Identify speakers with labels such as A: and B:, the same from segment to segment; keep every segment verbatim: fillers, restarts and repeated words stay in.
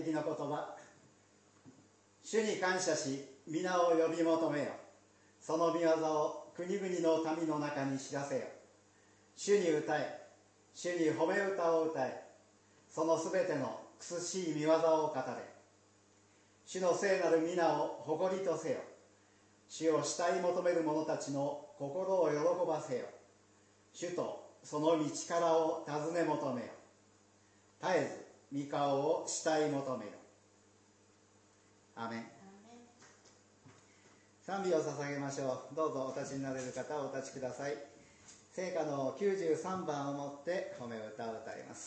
A: きの言葉。主に感謝し皆を呼び求めよ。その御業を国々の民の中に知らせよ。主に歌え、主に褒め歌を歌え。そのすべての苦しい御業を語れ。主の聖なる皆を誇りとせよ。主を慕い求める者たちの心を喜ばせよ。主とその道からを尋ね求めよ。絶えず御顔を慕い求めよ。アメン。賛美を捧げましょう。どうぞお立ちになれる方お立ちください。聖歌のきゅうじゅうさんばんをもって褒め歌を歌います。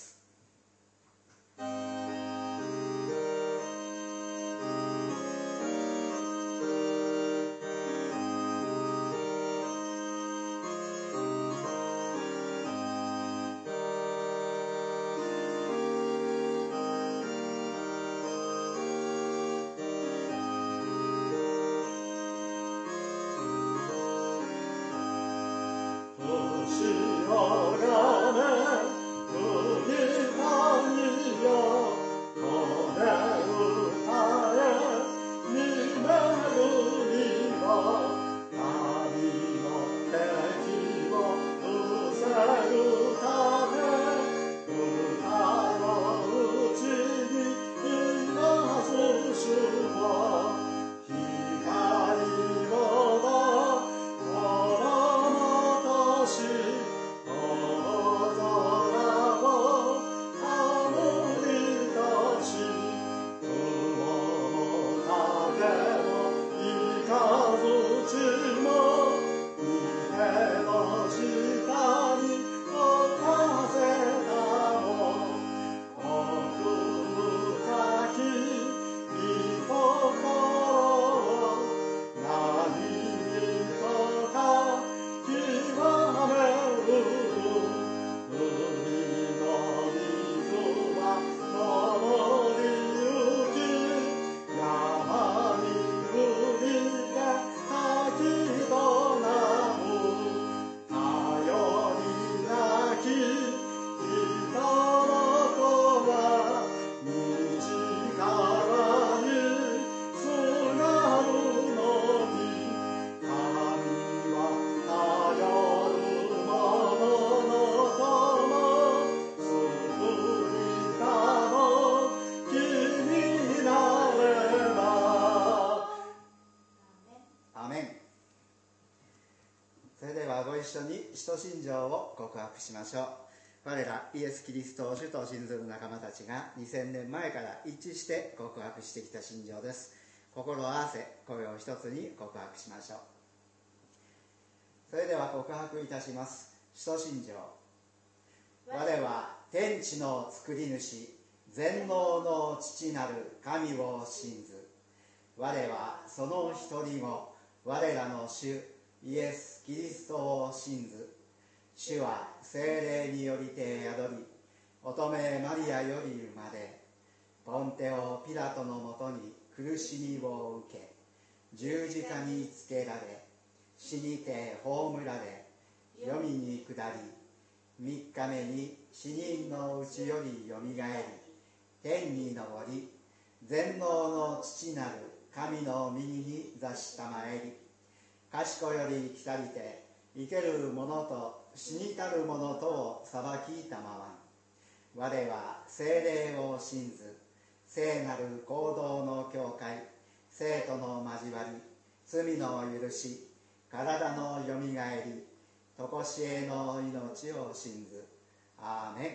A: 使徒信条を告白しましょう。我らイエス・キリストを主と信ずる仲間たちがにせんねんまえから一致して告白してきた信条です。心を合わせ声を一つに告白しましょう。それでは告白いたします。使徒信条。我は天地の作り主全能の父なる神を信ず。我はその一人も我らの主イエス・キリストを信ず。主は聖霊によりて宿り、乙女マリアより生まれ、ポンテオ・ピラトのもとに苦しみを受け、十字架につけられ、死にて葬られ、黄泉に下り、三日目に死人のうちよりよみがえり、天に昇り、全能の父なる神の右に座したまえり、賢より来たりて生ける者と死にたる者とを裁きたまわん。我は聖霊を信ず、聖なる行動の教会、生徒の交わり、罪の許し、体のよみがえり、とこしえの命を信ず。アーメン。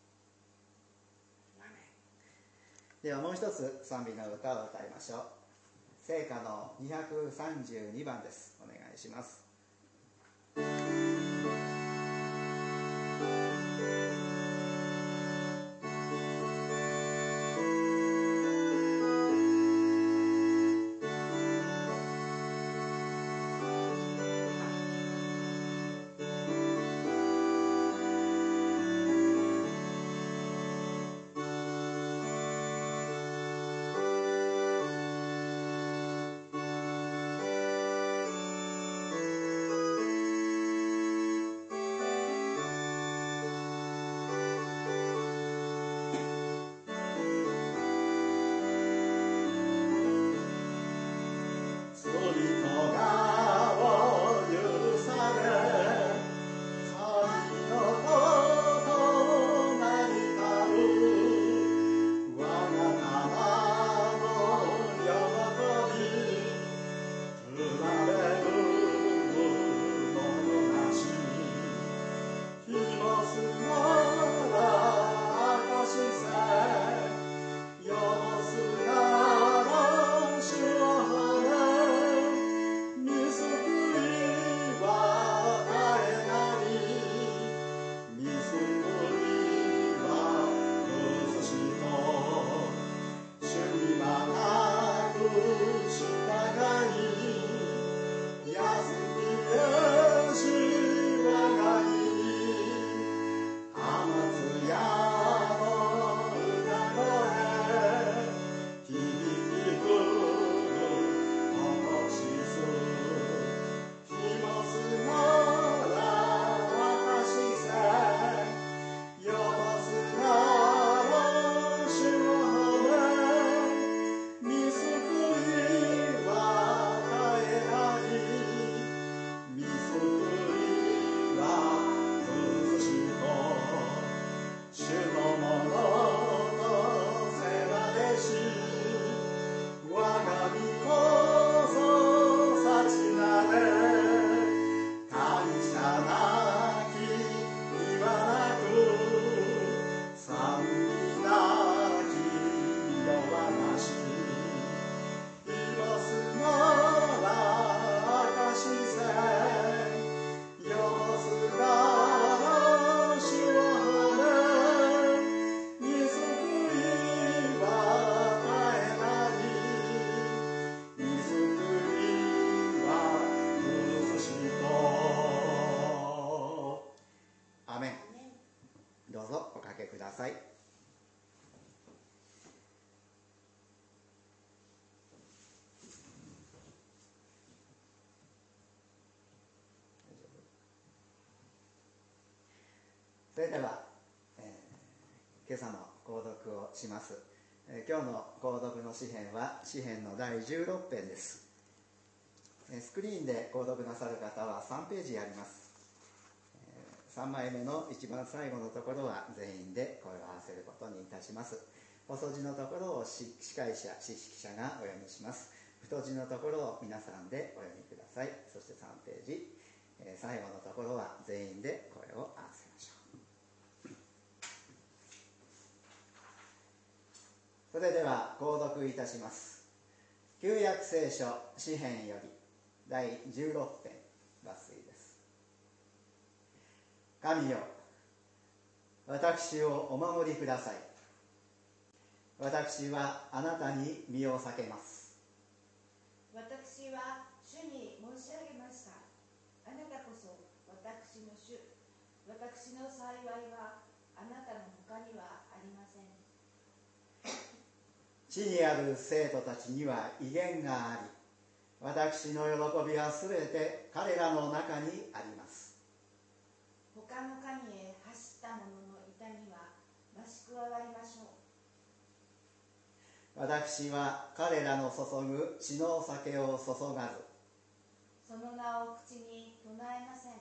A: ではもう一つ賛美の歌を歌いましょう。聖歌のにひゃくさんじゅうにばんです。お願いします。 それでは、えー、今朝の購読をします。えー、今日の購読の詩編は詩編のだいじゅうろく編です。えー、スクリーンで購読なさる方はさんページあります。えー、さんまいめの一番最後のところは全員で声を合わせることにいたします。細字のところを司会者、司式者がお読みします。太字のところを皆さんでお読みください。そしてさんページ、えー、最後のところは全員で声を合わせましょう。それでは購読いたします。旧約聖書詩編よりだいじゅうろく編抜粋です。神よ、私をお守りください。私はあなたに身を避けます。
B: 私は主に申し上げました。あなたこそ私の主。私の幸いはあなたの他にはありません。
A: 地にある生徒たちには威厳があり、私の喜びはすべて彼らの中にあります。
B: 他の神へ走った者の痛みは増し加わりましょう。
A: 私は彼らの注ぐ血の酒を注がず、
B: その名を口に唱えません。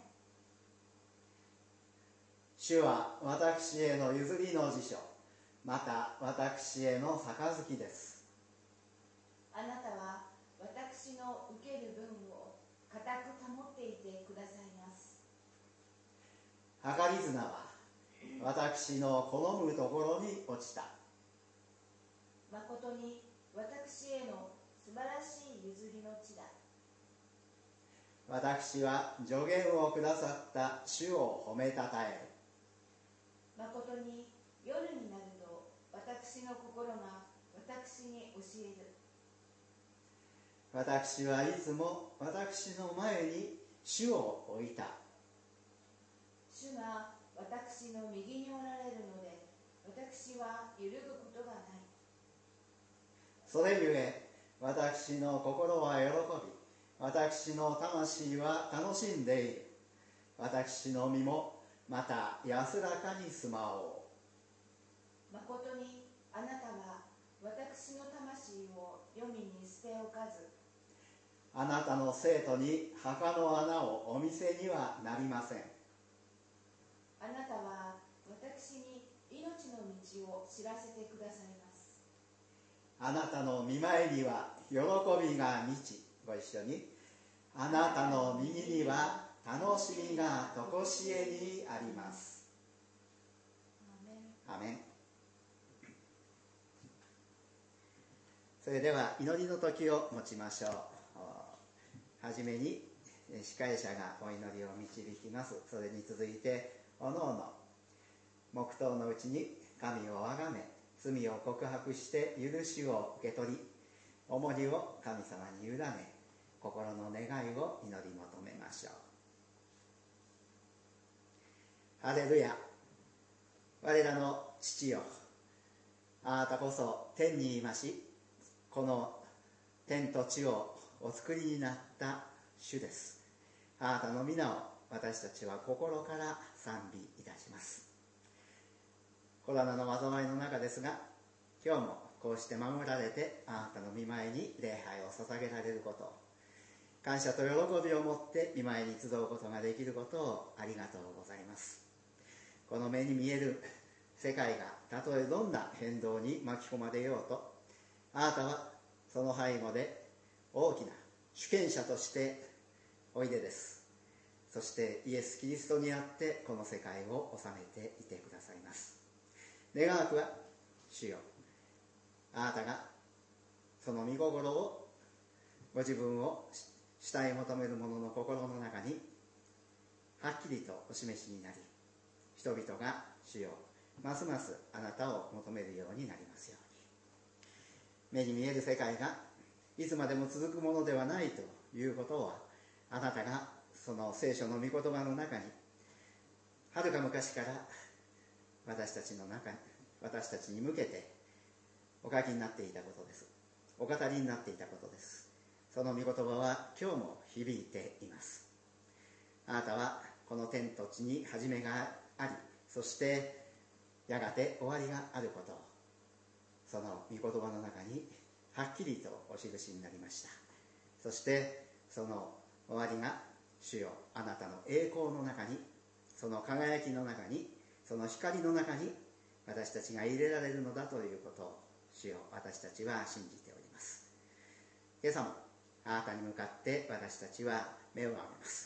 A: 主は私への譲りの辞書、また私への杯です。
B: あなたは私の受ける分を固く保っていてくださいます。
A: 計り綱は私の好むところに落ちた。
B: まことに私への素晴らしい譲りの地だ。
A: 私は助言をくださった主を褒めたたえる。
B: まことに夜になると私の心が私に教える。
A: 私はいつも私の前に主を置いた。
B: 主が私の右におられるので、私は揺るぐことがない。
A: それゆえ私の心は喜び、私の魂は楽しんでいる。私の身もまた安らかに住まお
B: う。まことにあなたは私の魂を黄泉に捨ておかず、
A: あなたの生徒に墓の穴をお見せにはなりません。
B: あなたは私に命の道を知らせてくださいます。
A: あなたの御前には喜びが満ち、ご一緒に、あなたの右には楽しみがとこしえにあります。アメン。それでは祈りの時を持ちましょう。はじめに司会者がお祈りを導きます。それに続いておのおの黙祷のうちに神をあがめ、罪を告白して許しを受け取り、重荷を神様に委ね、心の願いを祈り求めましょう。ハレルヤ。我らの父よ、あなたこそ天にいまし、この天と地をお作りになった主です。あなたの皆を私たちは心から賛美いたします。コロナの災いの中ですが、今日もこうして守られてあなたの御前に礼拝を捧げられることを、感謝と喜びを持って御前に集うことができることをありがとうございます。この目に見える世界がたとえどんな変動に巻き込まれようと、あなたはその背後で大きな主権者としておいでです。そしてイエス・キリストにあってこの世界を治めていてくださいます。願わくは主よ、あなたがその御心を、ご自分を慕い求める者の心の中にはっきりとお示しになり、人々が主よ、ますますあなたを求めるようになりますように。目に見える世界がいつまでも続くものではないということは、あなたがその聖書の御言葉の中にはるか昔から私たちの中に私たちに向けてお書きになっていたことです。お語りになっていたことです。その御言葉は今日も響いています。あなたはこの天と地に始めがあり、 そしてやがて終わりがあることをその御言葉の中にはっきりとお印になりました。そしてその終わりが主よあなたの栄光の中に、その輝きの中に、その光の中に私たちが入れられるのだということを主よ私たちは信じております。今朝もあなたに向かって私たちは目を上げます。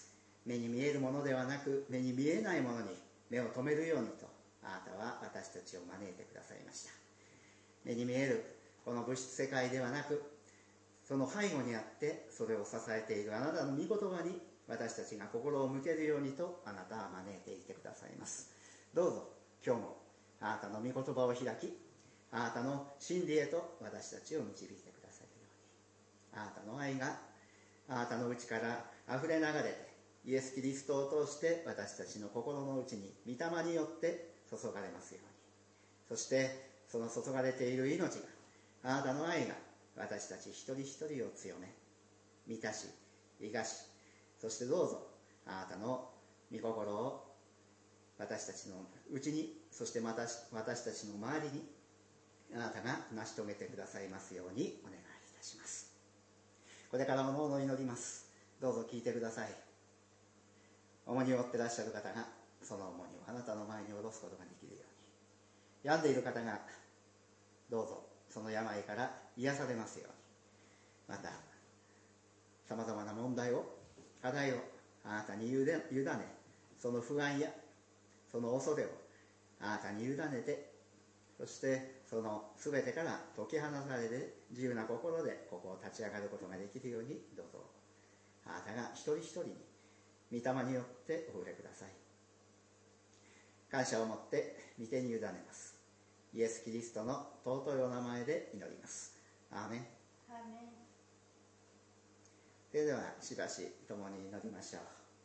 A: 目に見えるものではなく目に見えないものに目を留めるようにとあなたは私たちを招いてくださいました。目に見えるこの物質世界ではなく、その背後にあってそれを支えているあなたの御言葉に私たちが心を向けるようにとあなたは招いていてくださいます。どうぞ今日もあなたの御言葉を開き、あなたの真理へと私たちを導いてくださるように、あなたの愛があなたの内からあふれ流れてイエス・キリストを通して私たちの心の内に御霊によって注がれますように、そしてその注がれている命が、あなたの愛が私たち一人一人を強め満たし生かし、そしてどうぞあなたの御心を私たちのうちに、そしてまた私たちの周りにあなたが成し遂げてくださいますようにお願いいたします。これからもおのおの祈ります。どうぞ聞いてください。重荷を負ってらっしゃる方がその重荷をあなたの前に下ろすことができるように、病んでいる方がどうぞその病から癒されますように、またさまざまな問題を課題をあなたに委ね、その不安やその恐れをあなたに委ねて、そしてその全てから解き放たれて自由な心でここを立ち上がることができるように、どうぞあなたが一人一人に御霊によってお触れください。感謝を持って御手に委ねます。イエス・キリストの尊いお名前で祈ります。アーメン。
B: アーメン。
A: それではしばし共に祈りましょう。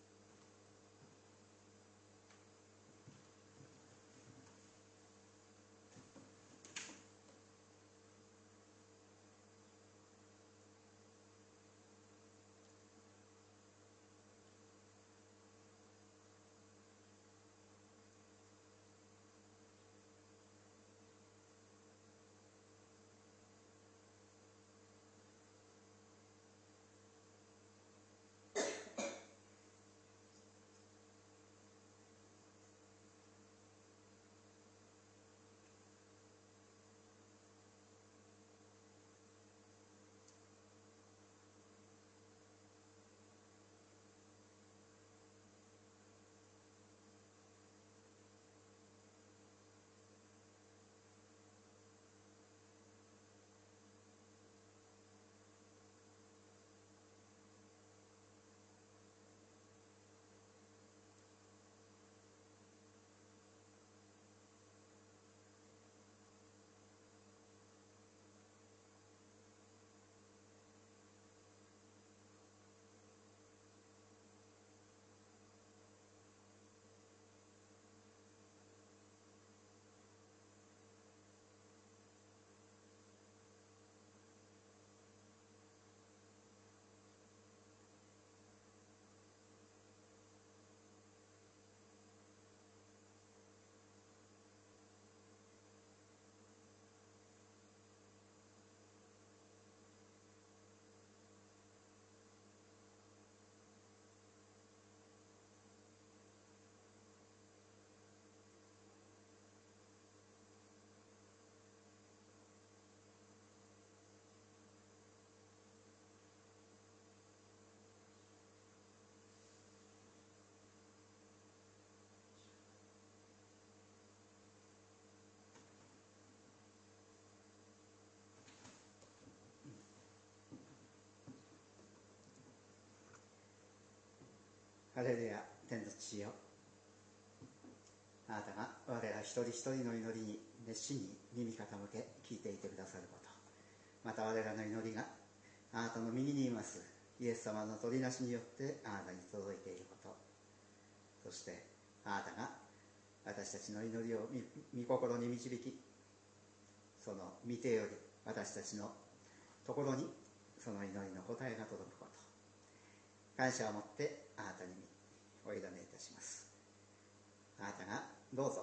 A: ハレルヤ。天の父よ、あなたが我ら一人一人の祈りに熱心に耳傾け聞いていてくださること、また我らの祈りがあなたの右にいますイエス様の取りなしによってあなたに届いていること、そしてあなたが私たちの祈りを御心に導き、その御手より私たちのところにその祈りの答えが届くこと、感謝を持ってあなたにお委ねいたします。あなたがどうぞ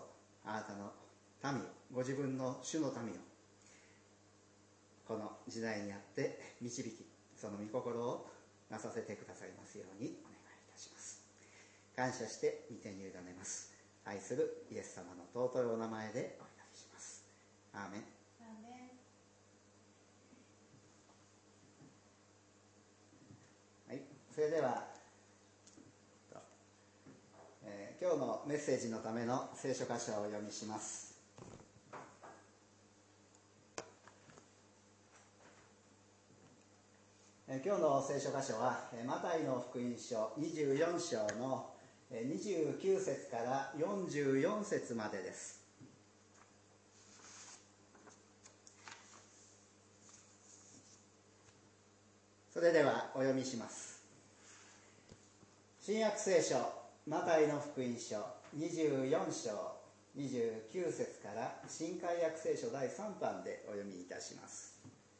A: あなたの民を、ご自分の主の民をこの時代にあって導き、その御心をなさせてくださいますようにお願いいたします。感謝して御手に委ねます。愛するイエス様の尊いお名前でお祈りします。アーメン。
B: アーメン。
A: はい、それでは、えー、今日のメッセージのための聖書箇所をお読みします。えー、今日の聖書箇所はマタイの福音書にじゅうよん章のにじゅうきゅう節からよんじゅうよん節までです。それではお読みします。新約聖書マタイの福音書にじゅうよん章にじゅうきゅう節から新海訳聖書だいさん版でお読みいたします。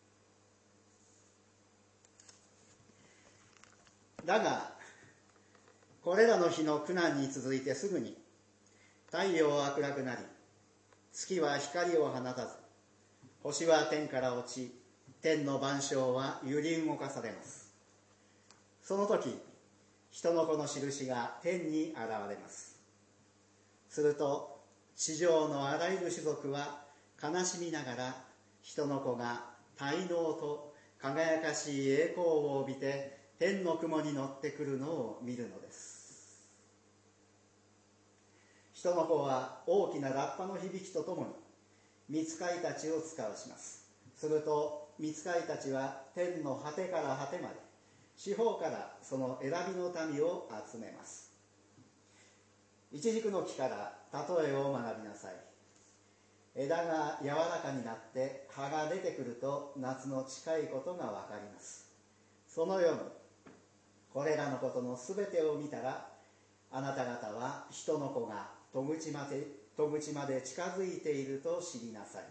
A: だがこれらの日の苦難に続いてすぐに太陽は暗くなり、月は光を放たず、星は天から落ち、天の万象は揺り動かされます。その時、人の子の印が天に現れます。すると地上のあらゆる種族は悲しみながら、人の子が大能と輝かしい栄光を帯びて天の雲に乗ってくるのを見るのです。人の子は大きなラッパの響きとともに御使いたちを遣わします。すると御使いたちは天の果てから果てまで、四方からその選びの民を集めます。イチジクの木から例えを学びなさい。枝が柔らかになって葉が出てくると夏の近いことがわかります。そのようにこれらのことのすべてを見たら、あなた方は人の子が戸口まで、戸口まで近づいていると知りなさい。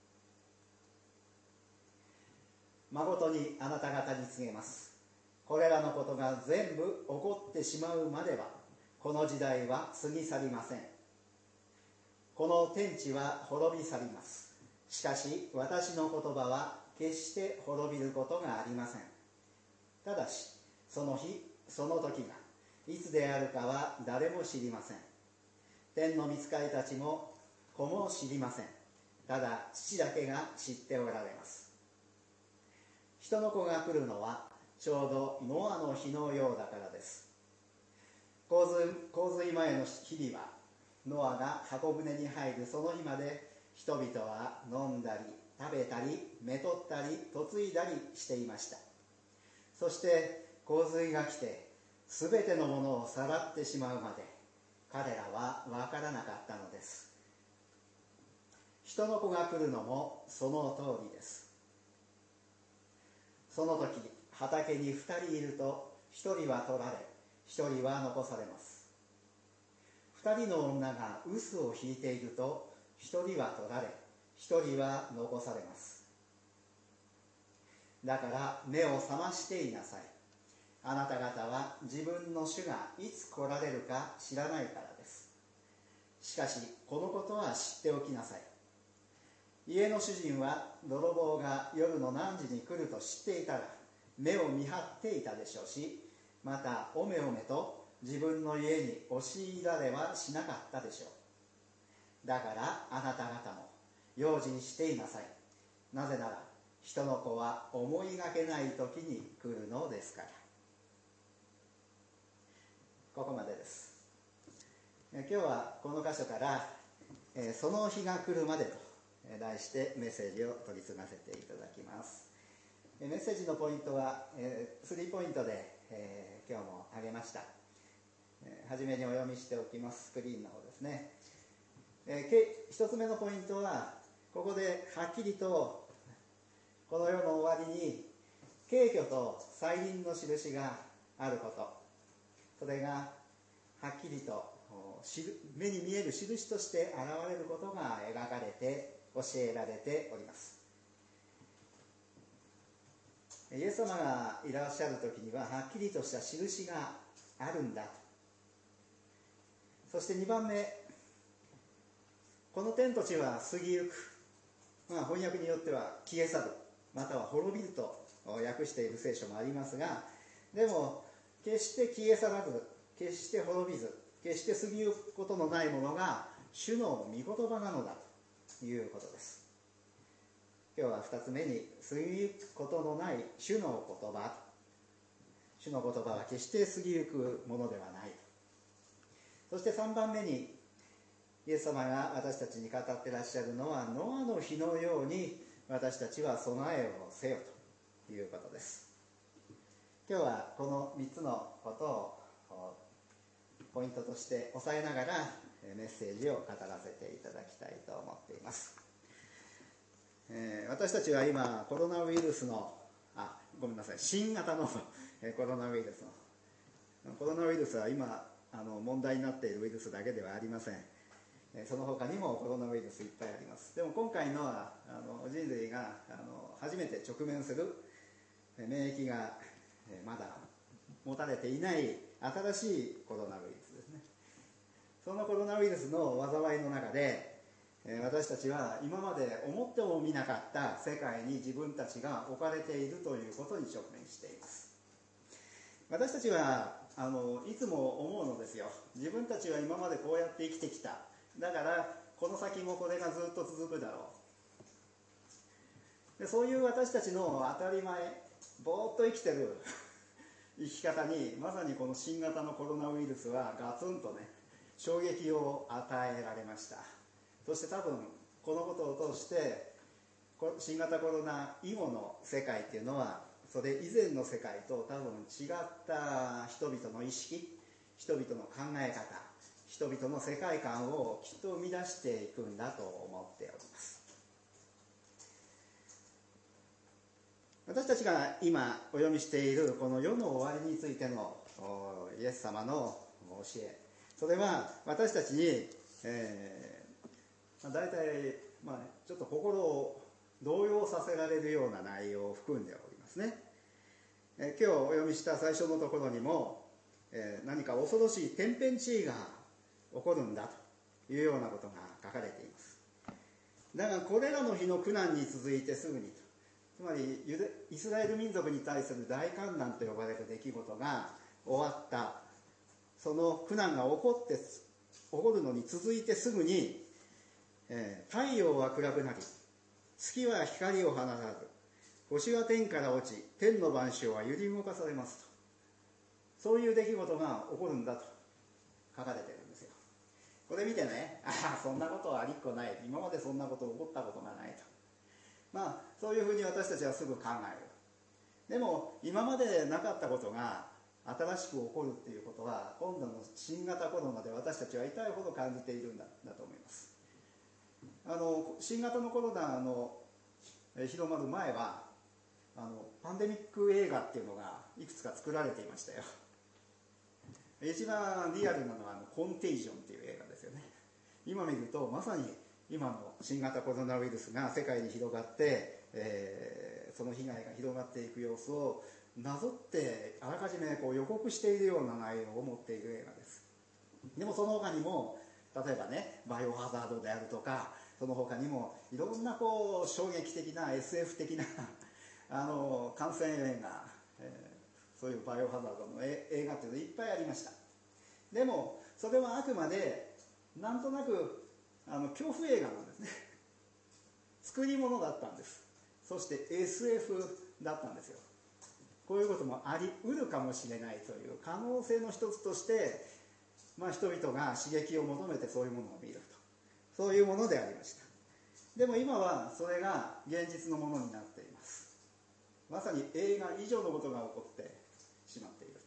A: まことにあなた方に告げます。これらのことが全部起こってしまうまでは、この時代は過ぎ去りません。この天地は滅び去ります。しかし私の言葉は決して滅びることがありません。ただしその日その時がいつであるかは誰も知りません。天の御使いたちも子も知りません。ただ父だけが知っておられます。人の子が来るのはちょうどノアの日のようだからです。洪水、洪水前の日々はノアが箱舟に入るその日まで、人々は飲んだり食べたりめとったり嫁いだりしていました。そして洪水が来てすべてのものをさらってしまうまで、彼らは分からなかったのです。人の子が来るのもその通りです。その時畑に二人いると、一人は取られ一人は残されます。二人の女が臼を引いていると、一人は取られ一人は残されます。だから目を覚ましていなさい。あなた方は自分の主がいつ来られるか知らないからです。しかしこのことは知っておきなさい。家の主人は泥棒が夜の何時に来ると知っていたら、目を見張っていたでしょうし、またおめおめと自分の家に押し入られはしなかったでしょう。だからあなた方も用心していなさい。なぜなら人の子は思いがけない時に来るのですから。ここまでです。今日はこの箇所から「その日が来るまで」と題してメッセージを取り次がせていただきます。メッセージのポイントはスリーポイントで今日も挙げました。はじめにお読みしておきます。スクリーンの方ですね。一つ目のポイントは、ここではっきりとこの世の終わりに景挙と再臨の印があること、それがはっきりと目に見える印として現れることが描かれて教えられております。イエス様がいらっしゃる時にははっきりとした印があるんだ。そしてにばんめ、 この天と地は過ぎゆく、まあ、翻訳によっては消え去る、または滅びると訳している聖書もありますが、でも決して消え去らず、決して滅びず、決して過ぎゆくことのないものが主の御言葉なのだということです。今日はふたつめに、過ぎゆくことのない主の言葉。主の言葉は決して過ぎゆくものではない。そしてさんばんめに、イエス様が私たちに語ってらっしゃるのは、ノアの日のように私たちは備えをせよということです。今日はこのみっつのことをポイントとして押さえながらメッセージを語らせていただきたいと思っています。えー、私たちは今コロナウイルスのあごめんなさい新型のコロナウイルスのコロナウイルスは今あの問題になっているウイルスだけではありません。その他にもコロナウイルスいっぱいあります。でも今回のはあの人類があの初めて直面する免疫がまだ持たれていない新しいコロナウイルスですね。そのコロナウイルスの災いの中で私たちは今まで思ってもみなかった世界に自分たちが置かれているということに直面しています。私たちはあのいつも思うのですよ。自分たちは今までこうやって生きてきた。だからこの先もこれがずっと続くだろう。でそういう私たちの当たり前、ぼーっと生きてる生き方にまさにこの新型のコロナウイルスはガツンとね衝撃を与えられました。そして多分このことを通して新型コロナ以後の世界っていうのはそれ以前の世界と多分違った人々の意識、人々の考え方、人々の世界観をきっと生み出していくんだと思っております。私たちが今お読みしているこの世の終わりについてのイエス様の教え、それは私たちに、えー、大体、まあ、ちょっと心を動揺させられるような内容を含んでおりますね。えー、今日お読みした最初のところにも、えー、何か恐ろしい天変地異が起こるんだというようなことが書かれています。だがこれらの日の苦難に続いてすぐにと、つまりイスラエル民族に対する大観難と呼ばれる出来事が終わった、その苦難が起こって起こるのに続いてすぐに、えー、太陽は暗くなり、月は光を放たず、星は天から落ち、天の万象は揺り動かされますと、そういう出来事が起こるんだと書かれているんですよ。これ見てね、ああそんなことはありっこない、今までそんなこと起こったことがないと、まあそういうふうに私たちはすぐ考える。でも今までなかったことが新しく起こるっていうことは、今度の新型コロナで私たちは痛いほど感じているんだだと思います。あの新型のコロナの広まる前はあのパンデミック映画っていうのがいくつか作られていましたよ。一番リアルなのはあのコンテージョンっていう映画ですよね。今見るとまさに今の新型コロナウイルスが世界に広がって、えー、その被害が広がっていく様子をなぞってあらかじめこう予告しているような内容を持っている映画です。でもその他にも例えばねバイオハザードであるとか、その他にもいろんなこう衝撃的な エスエフ 的なあの感染映画、えー、そういうバイオハザードの映画っていうのいっぱいありました。でもそれはあくまでなんとなくあの恐怖映画なんですね。作り物だったんです。そして エスエフ だったんですよ。こういうこともあり得るかもしれないという可能性の一つとして、まあ、人々が刺激を求めてそういうものを見ると、そういうものでありました。でも今はそれが現実のものになっています。まさに映画以上のことが起こってしまっていると。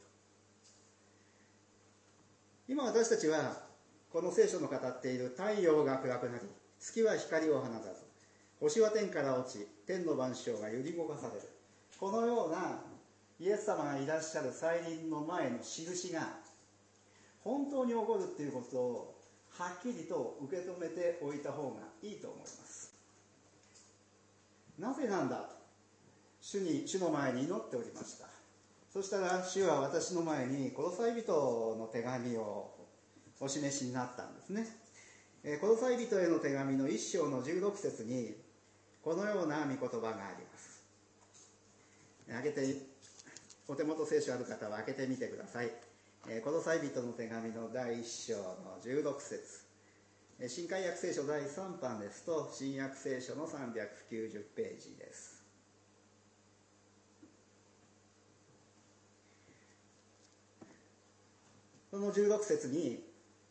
A: 今私たちはこの聖書の語っている太陽が暗くなり、月は光を放たず、星は天から落ち、天の万象が揺り動かされる、このようなイエス様がいらっしゃる再臨の前の印が本当に起こるっていうことをはっきりと受け止めておいた方がいいと思います。なぜなんだ、主に主の前に祈っておりました。そしたら主は私の前にコロサイ人の手紙をお示しになったんですね。 コロサイ人への手紙のいっ章のじゅうろく節にこのような御言葉があります。開けて、お手元聖書ある方は開けてみてください。コロサイ人の手紙のだいいっ章のじゅうろく節、新海訳聖書だいさん版ですと新約聖書のさんびゃくきゅうじゅうページです。そのじゅうろく節に、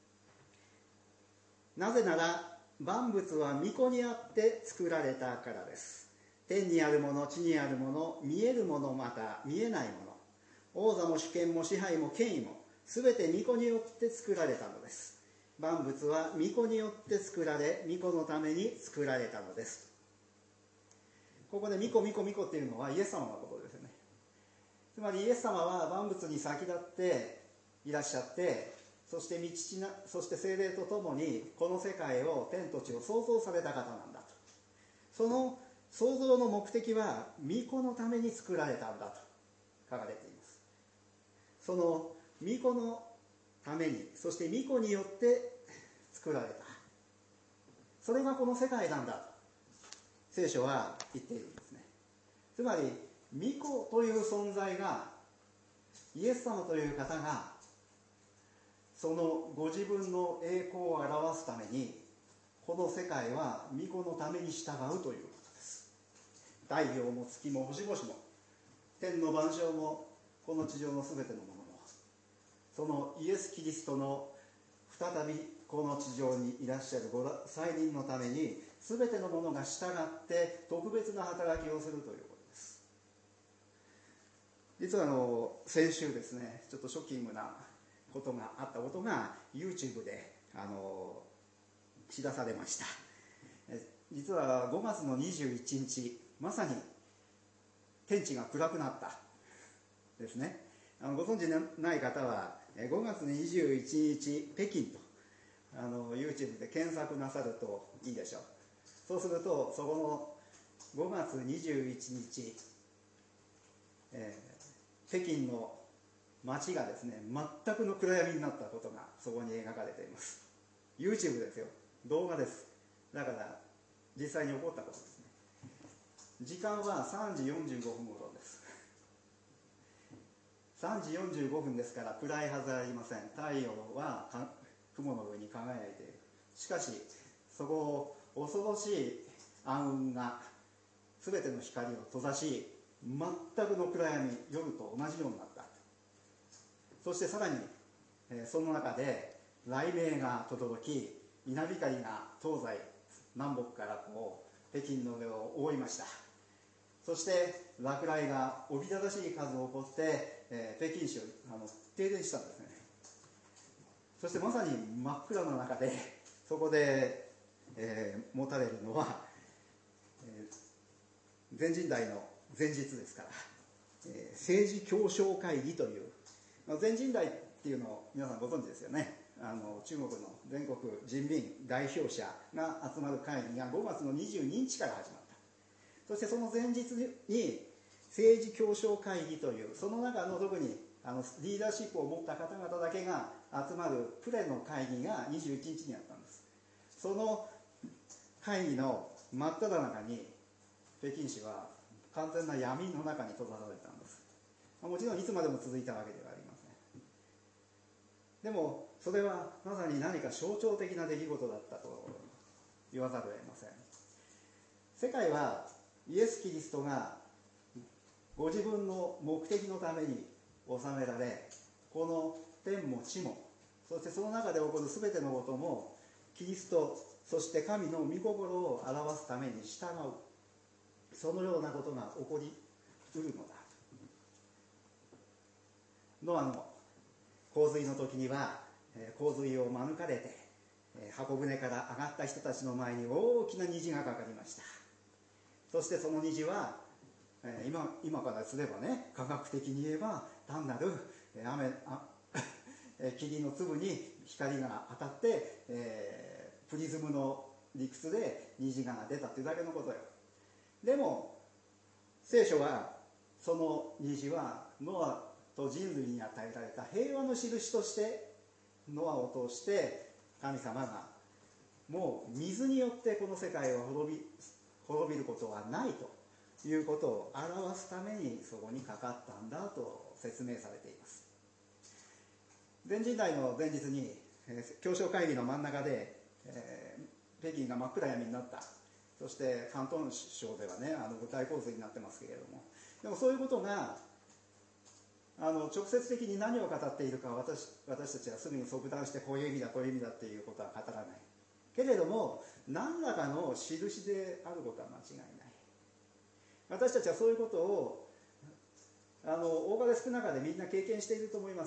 A: なぜなら万物は御子にあって作られたからです。天にあるもの、地にあるもの、見えるもの、また見えないもの、王座も主権も支配も権威も、すべて御子によって作られたのです。万物は御子によって作られ、御子のために作られたのです。ここで御子、御子、御子っていうのはイエス様のことですよね。つまりイエス様は万物に先立っていらっしゃって、そして道地な、そして聖霊とともにこの世界を、天と地を創造された方なんだと。その創造の目的は御子のために作られたんだと書かれています。その御子のために、そして御子によって作られた、それがこの世界なんだと聖書は言っているんですね。つまり御子という存在が、イエス様という方がそのご自分の栄光を表すために、この世界は御子のために従うということです。太陽も月も星々も、天の万象も、この地上のすべてのものも、そのイエス・キリストの再びこの地上にいらっしゃるご再臨のために、すべてのものが従って特別な働きをするということです。実はあの先週ですね、ちょっとショッキングなことがあったことが YouTube であの知らされました。実はごがつのにじゅういちにち、まさに天地が暗くなったですね。あのご存知ない方はごがつにじゅういちにち北京とあの YouTube で検索なさるといいでしょう。そうするとそこのごがつにじゅういちにち、えー、北京の街がですね、全くの暗闇になったことがそこに描かれています。 YouTube ですよ、動画です。だから実際に起こったことですね。時間はさんじよんじゅうごふん頃です。さんじよんじゅうごふんですから暗いはずありません。太陽は雲の上に輝いている。しかしそこを恐ろしい暗雲が全ての光を閉ざし、全くの暗闇、夜と同じようになった。そしてさらに、えー、その中で雷鳴が轟き、稲光が東西南北からこう北京の上を覆いました。そして落雷がおびただしい数を起こって、えー、北京市をあの停電したんですね。そしてまさに真っ暗な中でそこで、えー、持たれるのは、えー、全人代の前日ですから、えー、政治協商会議という、まあ、全人代っていうのを皆さんご存知ですよね。あの中国の全国人民代表者が集まる会議がごがつのにじゅうににちから始まった。そしてその前日に政治協商会議という、その中の特にあのリーダーシップを持った方々だけが集まるプレの会議がにじゅういちにちにあったんです。その会議の真っ只中に北京市は完全な闇の中に閉ざされたんです。もちろんいつまでも続いたわけではありません。でもそれはまさに何か象徴的な出来事だったと言わざるを得ません。世界はイエス・キリストがご自分の目的のために収められ、この天も地も、そしてその中で起こる全てのこともキリスト、そして神の御心を表すために従う、そのようなことが起こりうるのだ。ノアの洪水の時には洪水を免れて箱舟から上がった人たちの前に大きな虹がかかりました。そしてその虹は 今, 今からすればね、科学的に言えば単なる雨あ霧の粒に光が当たって、えー、プリズムの理屈で虹が出たというだけのことよ。でも聖書はその虹はノアと人類に与えられた平和の印として、ノアを通して神様がもう水によってこの世界は滅び、滅びることはないということを表すためにそこにかかったんだと説明されています。全人代の前日に、えー、協商会議の真ん中で、えー、北京が真っ暗闇になった。そして広東省ではね、あの舞台構図になってますけれども、でもそういうことがあの直接的に何を語っているか 私, 私たちはすぐに即断してこういう意味だこういう意味だっていうことは語らないけれども、何らかの印であることは間違いない。私たちはそういうことをあの多かれ少なかれみんな経験していると思います。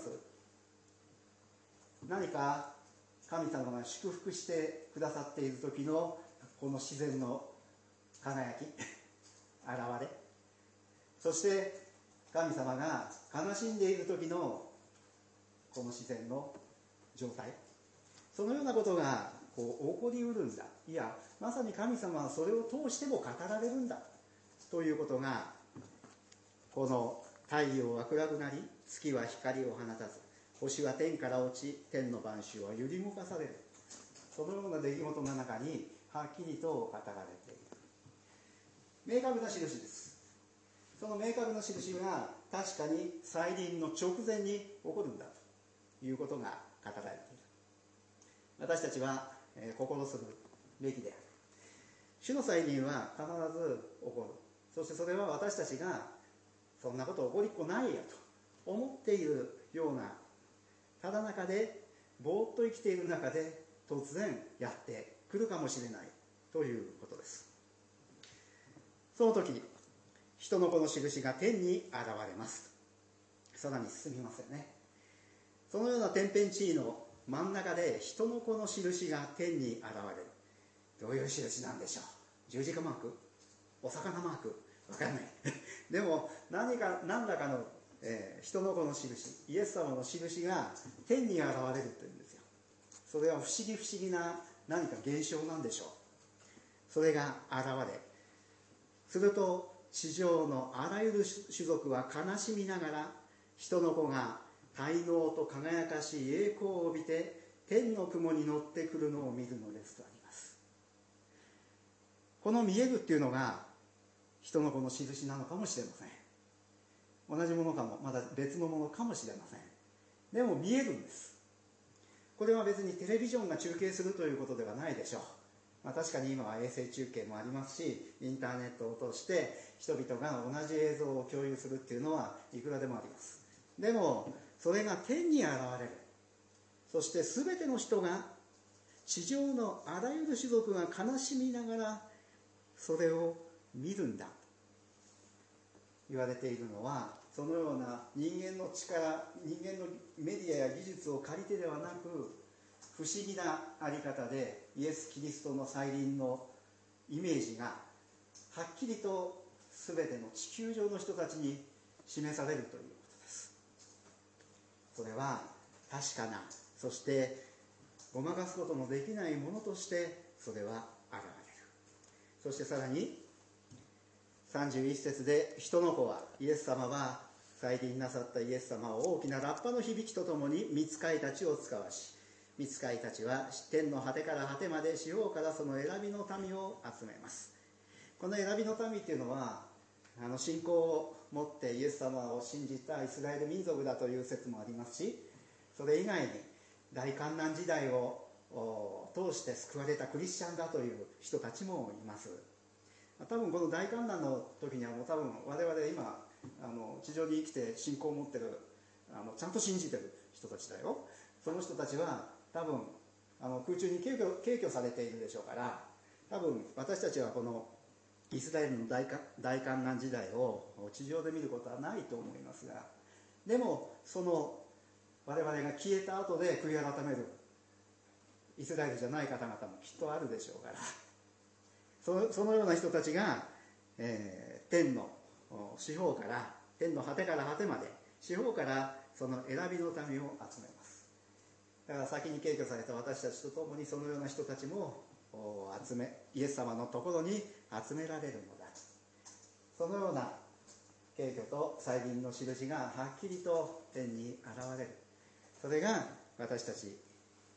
A: 何か神様が祝福してくださっている時のこの自然の輝き現れ、そして神様が悲しんでいる時のこの自然の状態、そのようなことがこう起こりうるんだ、いやまさに神様はそれを通しても語られるんだということが、この太陽は暗くなり月は光を放たず星は天から落ち天の万象は揺り動かされる、そのような出来事の中にはっきりと語られている明確な印です。その明確な印が確かに再臨の直前に起こるんだということが語られている。私たちは、えー、心するべきである。主の再臨は必ず起こる。そしてそれは私たちがそんなこと起こりっこないよと思っているようなただ中でぼーっと生きている中で突然やってくるかもしれないということです。その時人の子の印が天に現れます。さらに進みますよね。そのような天変地異の真ん中で人の子の印が天に現れる。どういう印なんでしょう。十字架マーク、お魚マーク、わからないでも何か何らかの、えー、人の子の印、イエス様の印が天に現れるというんですよ。それは不思議不思議な何か現象なんでしょう。それが現れ、すると地上のあらゆる種族は悲しみながら人の子が大能と輝かしい栄光を帯びて天の雲に乗ってくるのを見るのですとあります。この見えるっていうのが人の子の印なのかもしれません。同じものかも、まだ別のものかもしれません。でも見えるんです。これは別にテレビジョンが中継するということではないでしょう。まあ、確かに今は衛星中継もありますし、インターネットを通して人々が同じ映像を共有するっていうのはいくらでもあります。でもそれが天に現れる。そして全ての人が、地上のあらゆる種族が悲しみながらそれを見るんだと言われているのは、そのような人間の力、人間のメディアや技術を借りてではなく、不思議なあり方でイエス・キリストの再臨のイメージがはっきりと全ての地球上の人たちに示されるということです。それは確かな、そしてごまかすことのできないものとしてそれは現れる。そしてさらにさんじゅういち節で、人の子は、イエス様は再臨なさったイエス様を大きなラッパの響きとともに御使いたちを使わし、御使いたちは天の果てから果てまで四方からその選びの民を集めます。この選びの民っていうのは、あの信仰を持ってイエス様を信じたイスラエル民族だという説もありますし、それ以外に大観難時代を通して救われたクリスチャンだという人たちもいます。多分この大観難の時にはもう多分我々今あの地上に生きて信仰を持ってる、あのちゃんと信じてる人たちだよ。その人たちは多分あの空中に軽挙、軽挙されているでしょうから、多分私たちはこのイスラエルの 大, 大観難時代を地上で見ることはないと思いますが、でもその我々が消えた後で悔い改めるイスラエルじゃない方々もきっとあるでしょうから、そ の, そのような人たちが、えー、天の四方から、天の果てから果てまで四方からその選びの民を集めます。だから先に軽挙された私たちと共にそのような人たちも集め、イエス様のところに集められるのだ。そのような軽挙と再臨の印がはっきりと天に現れる。それが私たち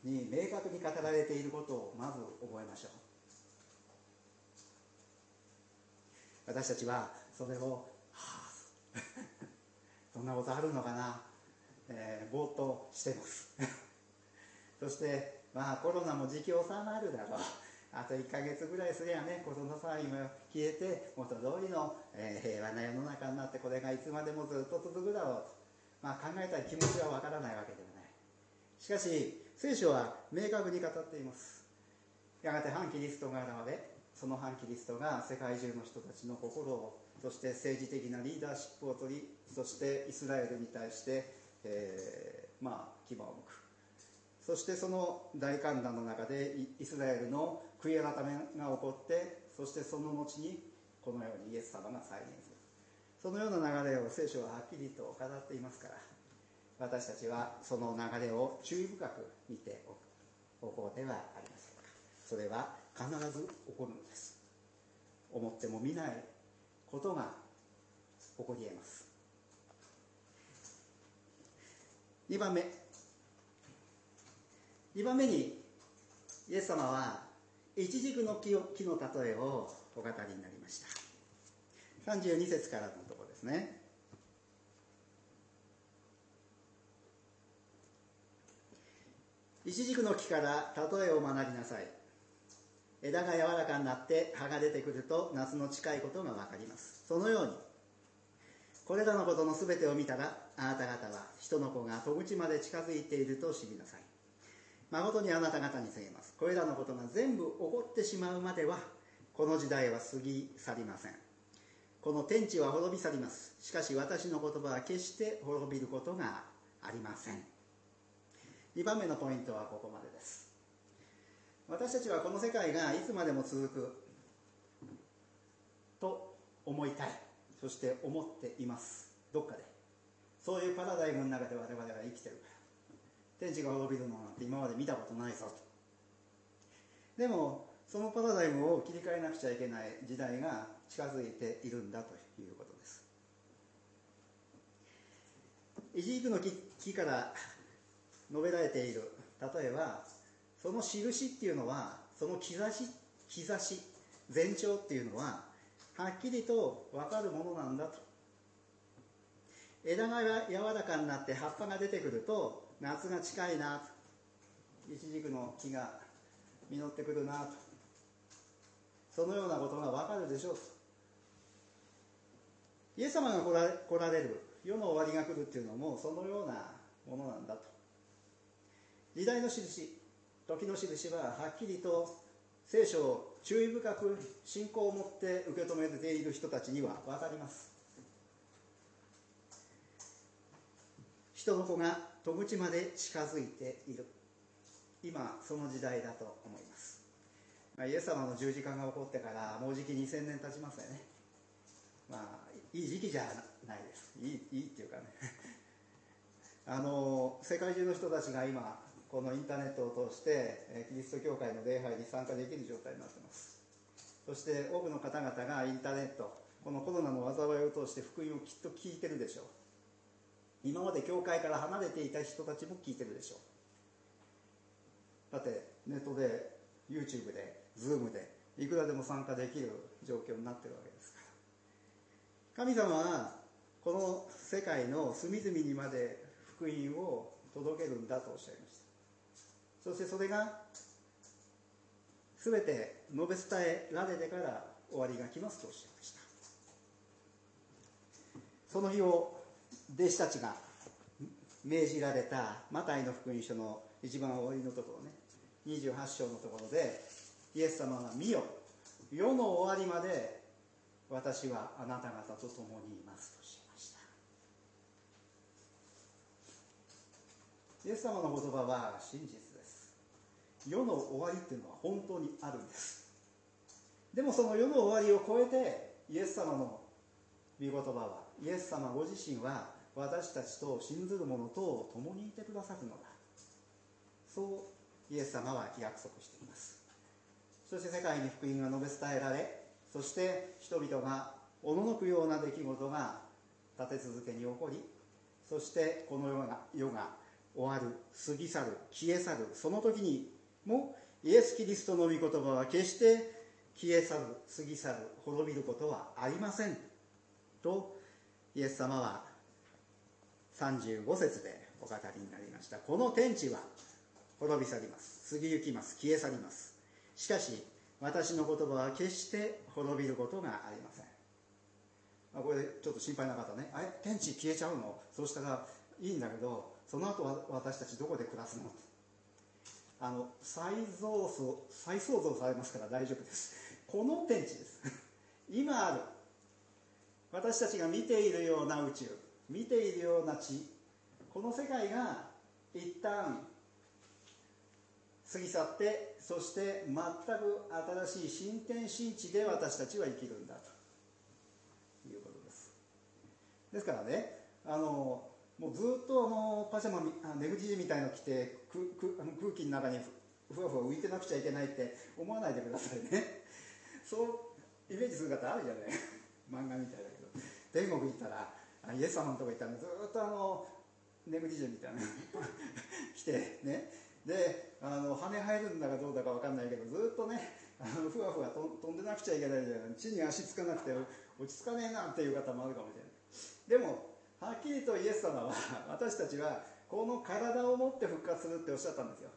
A: に明確に語られていることをまず覚えましょう。私たちはそれを、はあ、そんなことあるのかな、えー、ぼーっとしていますそしてまあコロナも時期収まるだろう、あといっかげつぐらいすりゃね、コロナ騒ぎも消えて元通りの、えー、平和な世の中になって、これがいつまでもずっと続くだろうと、まあ、考えた気持ちはわからないわけではない。しかし聖書は明確に語っています。やがて反キリストが現れ、その反キリストが世界中の人たちの心を、そして政治的なリーダーシップを取り、そしてイスラエルに対して、えー、まあ牙を向く。そしてその大観覧の中でイスラエルの悔い改めが起こって、そしてその後にこのようにイエス様が再現する。そのような流れを聖書ははっきりと語っていますから、私たちはその流れを注意深く見ておこうではありませんか。それは必ず起こるのです。思っても見ないことが起こり得ます。にばんめにばんめに、イエス様はイチジクの木の例えをお語りになりました。さんじゅうに節からのところですね。イチジクの木から例えを学びなさい。枝が柔らかになって葉が出てくると夏の近いことが分かります。そのようにこれらのことのすべてを見たら、あなた方は人の子が戸口まで近づいていると知りなさい。誠にあなた方に告げます。これらのことが全部起こってしまうまでは、この時代は過ぎ去りません。この天地は滅び去ります。しかし私の言葉は決して滅びることがありません。にばんめのポイントはここまでです。私たちはこの世界がいつまでも続くと思いたい、そして思っています。どっかでそういうパラダイムの中で我々は生きてるから、天地が滅びるのなんて今まで見たことないぞと。でもそのパラダイムを切り替えなくちゃいけない時代が近づいているんだということです。イチジクの 木, 木から述べられている例えは、その印っていうのは、その兆し兆し前兆っていうのははっきりと分かるものなんだと。枝が柔らかになって葉っぱが出てくると夏が近いなと、イチジクの木が実ってくるなと、そのようなことが分かるでしょうと。イエス様が来られ、来られる世の終わりが来るっていうのもそのようなものなんだと。時代の印、時の印ははっきりと聖書を注意深く信仰を持って受け止めている人たちには分かります。人の子が戸口まで近づいている、今その時代だと思います。イエス様の十字架が起こってからもうじきにせんねん経ちますよね。まあいい時期じゃないです。いい、いいっていうかねあの世界中の人たちが今このインターネットを通してキリスト教会の礼拝に参加できる状態になっています。そして多くの方々がインターネット、このコロナの災いを通して福音をきっと聞いてるでしょう。今まで教会から離れていた人たちも聞いてるでしょう。だってネットで YouTube で Zoom でいくらでも参加できる状況になってるわけですから、神様はこの世界の隅々にまで福音を届けるんだとおっしゃいました。そしてそれが全て述べ伝えられてから終わりが来ますとおっしゃいました。その日を弟子たちが命じられたマタイの福音書の一番終わりのところね、にじゅうはち章のところで、イエス様が見よ、世の終わりまで私はあなた方と共にいますとおっしゃいました。イエス様の言葉は真実です。世の終わりっていうのは本当にあるんです。でもその世の終わりを超えて、イエス様の御言葉は、イエス様ご自身は私たちと信ずる者と共にいてくださるのだ、そうイエス様は約束しています。そして世界に福音が述べ伝えられ、そして人々がおののくような出来事が立て続けに起こり、そしてこの世が世が終わる、過ぎ去る、消え去る、その時にもイエス・キリストの御言葉は決して消え去る、過ぎ去る、滅びることはありませんとイエス様はさんじゅうご節でお語りになりました。この天地は滅び去ります、過ぎ行きます、消え去ります。しかし私の言葉は決して滅びることがありません。あ、これちょっと心配な方ね、あれ天地消えちゃうの？そうしたらいいんだけど、その後は私たちどこで暮らすの？あの再造造再創造されますから大丈夫です。この天地です今ある私たちが見ているような宇宙、見ているような地、この世界が一旦過ぎ去って、そして全く新しい新天新地で私たちは生きるんだということです。ですからね、あのもうずっとあのパジャマ、ネグジーみたいの着て空, 空, あの空気の中にふわふわ浮いてなくちゃいけないって思わないでくださいね。そうイメージする方あるじゃない漫画みたいだけど、天国行ったらイエス様のとこ行ったらずっとあのネグジーみたいな着てね、であの羽生えるんだかどうだか分かんないけど、ずっとねあのふわふわと飛んでなくちゃいけないじゃない、地に足つかなくて落ち着かねえなっていう方もあるかもしれない。でもはっきりとイエス様は私たちはこの体を持って復活するっておっしゃったんですよ。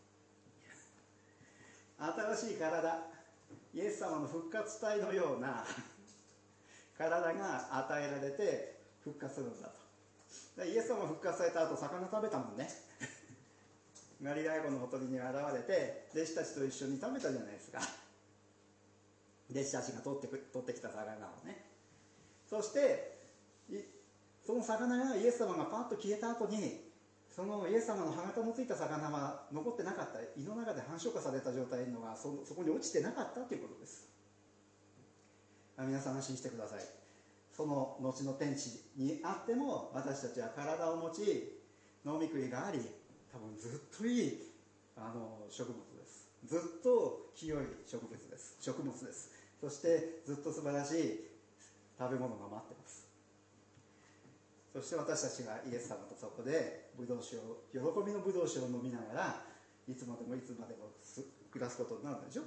A: 新しい体、イエス様の復活体のような体が与えられて復活するんだと。イエス様が復活された後、魚食べたもんねガリラヤ湖のほとりに現れて弟子たちと一緒に食べたじゃないですか。弟子たちが取ってく取ってきた魚をね。そしてその魚がイエス様がパッと消えた後に、そのイエス様の歯型のついた魚は残ってなかった、胃の中で繁殖化された状態のが そ, そこに落ちてなかったということです。皆さん安心してください。その後の天地にあっても私たちは体を持ち、飲み食いがあり、多分ずっといいあの植物です。ずっと清い植物です。食物です。そしてずっと素晴らしい食べ物が待ってます。そして私たちがイエス様とそこでブドウ酒を、喜びのブドウ酒を飲みながらいつまでもいつまでも暮らすことになるでしょ。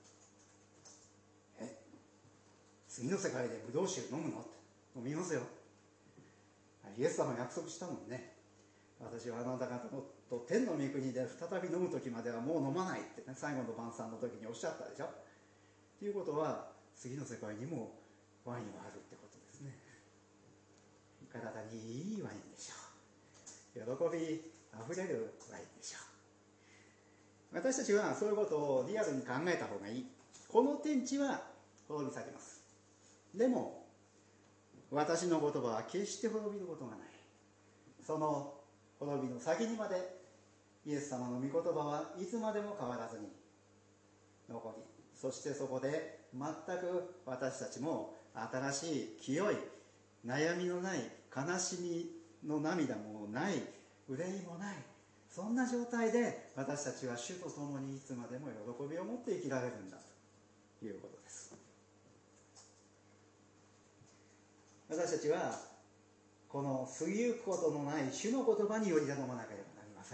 A: え次の世界でブドウ酒飲むのって、飲みますよ。イエス様約束したもんね。私はあなた方と天の御国で再び飲む時まではもう飲まないってね、最後の晩餐の時におっしゃったでしょ。ということは次の世界にもワインはあるってことですね。体にいいワインでしょう。喜びあふれるワインでしょう。私たちはそういうことをリアルに考えた方がいい。この天地は滅び去ります。でも私の言葉は決して滅びることがない。その滅びの先にまでイエス様の御言葉はいつまでも変わらずに残り、そしてそこで全く私たちも新しい清い悩みのない悲しみの涙もない憂いもない、そんな状態で私たちは主と共にいつまでも喜びを持って生きられるんだということです。私たちはこの過ぎゆくことのない主の言葉により頼まなければなりません。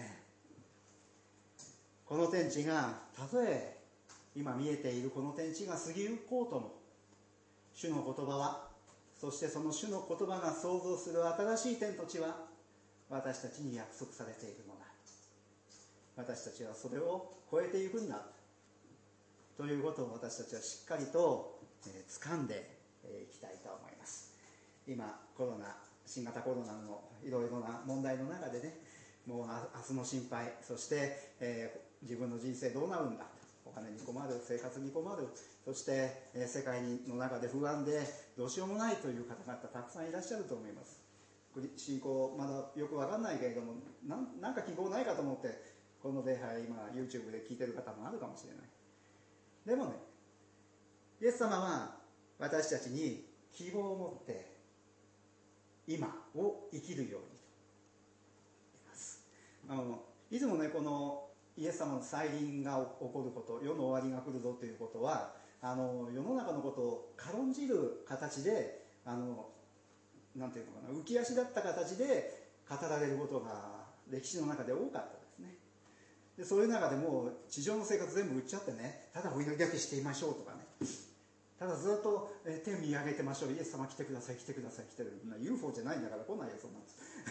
A: この天地がたとえ今見えているこの天地が過ぎゆこうとも、主の言葉は、そしてその主の言葉が創造する新しい天と地は私たちに約束されているのだ。私たちはそれを超えていくんだということを私たちはしっかりと、えー、掴んでいきたいと思います。今コロナ新型コロナのいろいろな問題の中でね、もう明日の心配、そして、えー、自分の人生どうなるんだ、お金に困る、生活に困る、そして、えー、世界の中で不安でどうしようもないという方々たくさんいらっしゃると思います。信仰まだよく分かんないけれども、な ん, なんか希望ないかと思ってこの礼拝今 YouTube で聞いてる方もあるかもしれない。でもね、イエス様は私たちに希望を持って今を生きるようにと言います。あのいつもね、このイエス様の再臨が起こること、世の終わりが来るぞということは、あの世の中のことを軽んじる形で、あのなんていうのかな、浮き足だった形で語られることが歴史の中で多かったですね。でそういう中でもう地上の生活全部売っちゃってね、ただお祈りだけしていましょうとかね、ただずっと天見上げてましょう、イエス様来てください来てください来てる、 ユーフォー じゃないんだから来ないよそんなの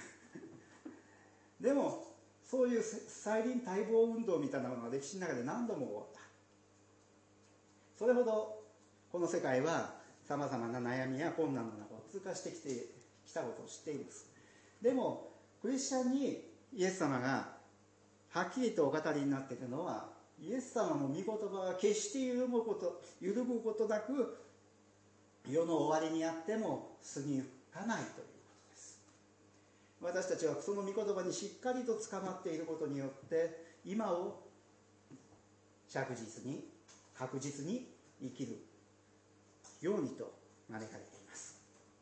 A: でもそういう再臨待望運動みたいなものが歴史の中で何度も起こった。それほどこの世界はさまざまな悩みや困難の中を通過してきてきたことを知っているんです。でもクリスチャンにイエス様がはっきりとお語りになっているのは、イエス様の御言葉は決して揺るぐこと揺るぐことなく世の終わりにあっても過ぎゆかないということです。私たちはその御言葉にしっかりとつかまっていることによって今を着実に確実に生きるようにと招かれています。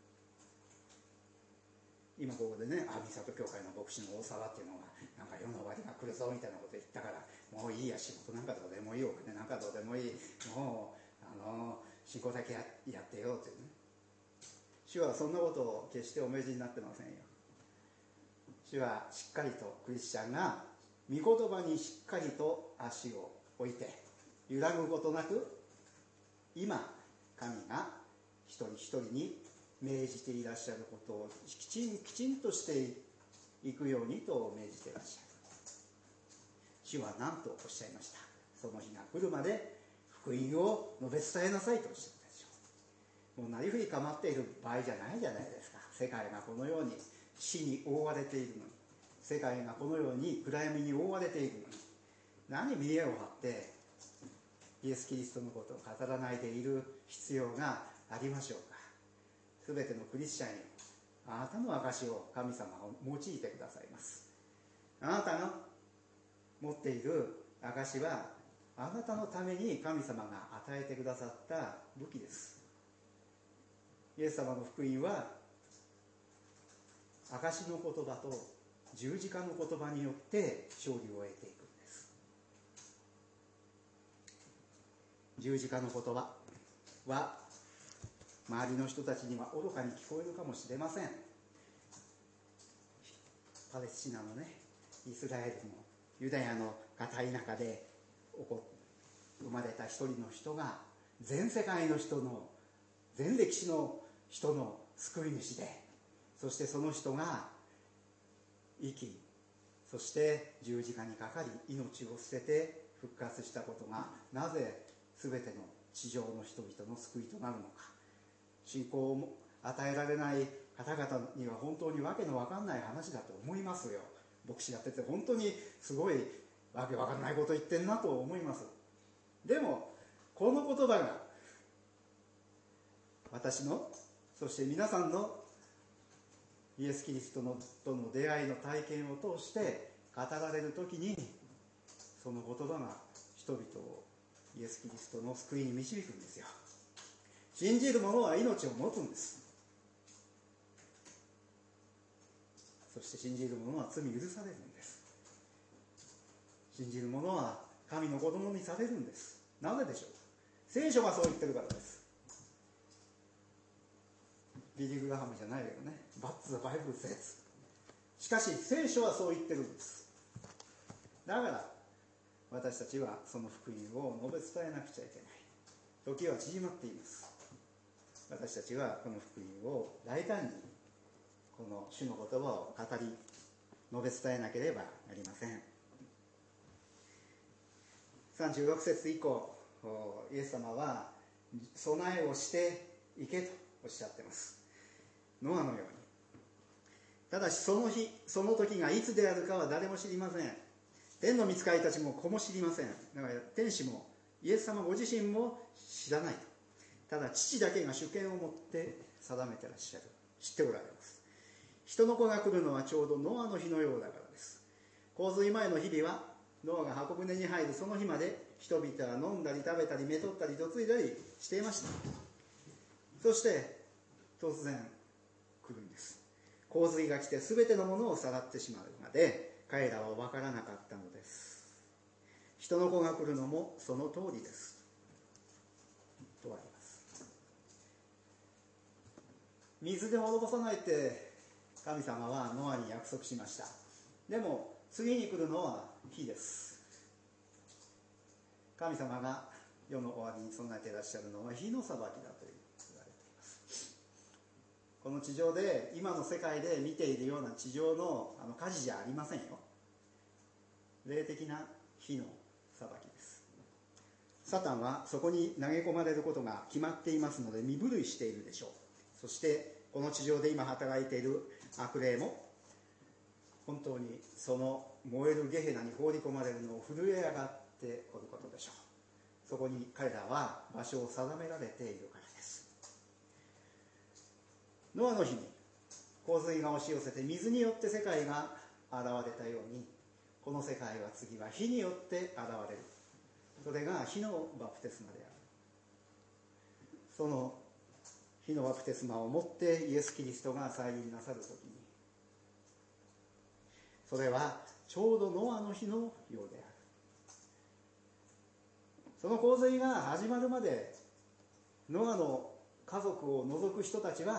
A: 今ここでね、あ、三郷教会の牧師の大沢っていうのがなんか世の終わりが来るぞみたいなこと言ったから、もういいや、仕事なんかどうでもいい、お金なんかどうでもいい、もうあの信仰だけ や, やってよというね。主はそんなことを決してお命じになってませんよ。主はしっかりとクリスチャンが御言葉にしっかりと足を置いて揺らぐことなく、今神が一人一人に命じていらっしゃることをきちんきちんとしていくようにと命じていらっしゃる。主は何とおっしゃいました。その日が来るまで福音を述べ伝えなさいとおっしゃったでしょう。もうなりふり構っている場合じゃないじゃないですか。世界がこのように死に覆われているのに、世界がこのように暗闇に覆われているのに、何見栄を張ってイエス・キリストのことを語らないでいる必要がありましょうか。すべてのクリスチャンにあなたの証を神様が用いてくださいます。あなたが持っている証はあなたのために神様が与えてくださった武器です。イエス様の福音は証の言葉と十字架の言葉によって勝利を得ていくんです。十字架の言葉は周りの人たちには愚かに聞こえるかもしれません。パレスチナのね、イスラエルのユダヤの片田舎で生まれた一人の人が全世界の人の全歴史の人の救い主で、そしてその人が生き、そして十字架にかかり命を捨てて復活したことがなぜ全ての地上の人々の救いとなるのか。信仰を与えられない方々には本当にわけのわかんない話だと思いますよ。牧師やってて本当にすごいわけわかんないこと言ってんなと思います。でもこの言葉が私の、そして皆さんのイエス・キリストのとの出会いの体験を通して語られるときに、その言葉が人々をイエス・キリストの救いに導くんですよ。信じる者は命を持つんです。そして信じる者は罪許されるんです。信じる者は神の子供にされるんです。なぜでしょうか。聖書がそう言ってるからです。ビリー・グラハムじゃないけどね、バッツ・バイブルセイズ。しかし聖書はそう言ってるんです。だから私たちはその福音を述べ伝えなくちゃいけない。時は縮まっています。私たちはこの福音を大胆にこの主の言葉を語り述べ伝えなければなりません。さんじゅうろく節以降、イエス様は備えをしていけとおっしゃっています。ノアのように。ただしその日その時がいつであるかは誰も知りません。天の御使いたちも子も知りません。だから天使もイエス様ご自身も知らないと。ただ父だけが主権を持って定めてらっしゃる、知っておられます。人の子が来るのはちょうどノアの日のようだからです。洪水前の日々はノアが箱舟に入るその日まで人々は飲んだり食べたりめとったり嫁いだりしていました。そして突然来るんです。洪水が来て全てのものをさらってしまうまで彼らは分からなかったのです。人の子が来るのもその通りですとあります。水で滅ぼさないって神様はノアに約束しました。 でも次に来るのは火です。神様が世の終わりに備えていらっしゃるのは火の裁きだと言われています。この地上で今の世界で見ているような地上のあの火事じゃありませんよ。霊的な火の裁きです。サタンはそこに投げ込まれることが決まっていますので身震いしているでしょう。そしてこの地上で今働いている悪霊も本当にその燃えるゲヘナに放り込まれるのを震え上がっておることでしょう。そこに彼らは場所を定められているからです。ノアの日に洪水が押し寄せて水によって世界が現れたように、この世界は次は火によって現れる。それが火のバプテスマである。その火のバプテスマをもってイエス・キリストが再臨なさるときに、それはちょうどノアの日のようである。その洪水が始まるまでノアの家族を除く人たち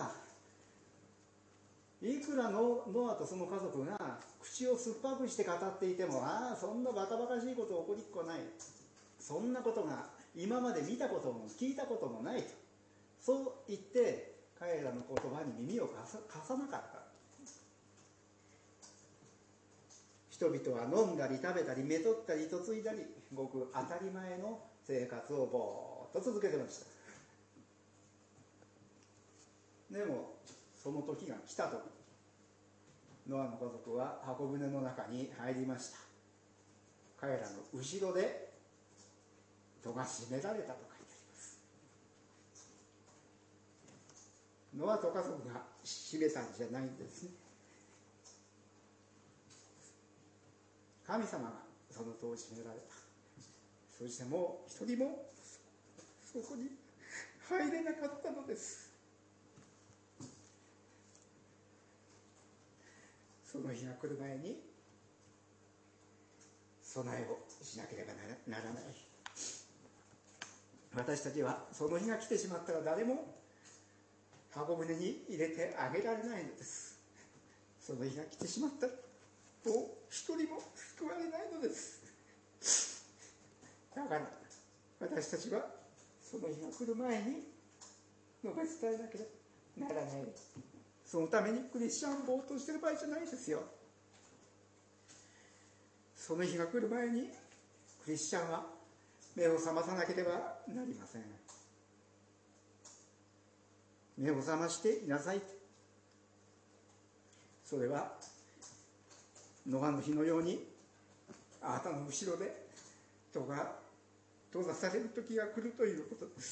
A: はいくらのノアとその家族が口を酸っぱくして語っていても、ああそんなバカバカしいこと起こりっこない、そんなことが今まで見たことも聞いたこともないと、そう言って彼らの言葉に耳を貸さ、貸さなかった。人々は飲んだり食べたりめとったり嫁いだり、ごく当たり前の生活をぼーっと続けてました。でもその時が来た時、ノアの家族は箱舟の中に入りました。彼らの後ろで戸が閉められたと書いてあります。ノアと家族が閉めたんじゃないんですね。神様がその戸を閉められた。そしてもう一人もそこに入れなかったのです。その日が来る前に備えをしなければならない。私たちはその日が来てしまったら誰も箱舟に入れてあげられないのです。その日が来てしまったらもう一人も救われないのです。だから私たちはその日が来る前に述べ伝えなければならない。そのためにクリスチャンをぼーっとしてる場合じゃないですよ。その日が来る前にクリスチャンは目を覚まさなければなりません。目を覚ましていなさい。それはノアの日のようにあなたの後ろで戸が閉ざされる時が来るということです。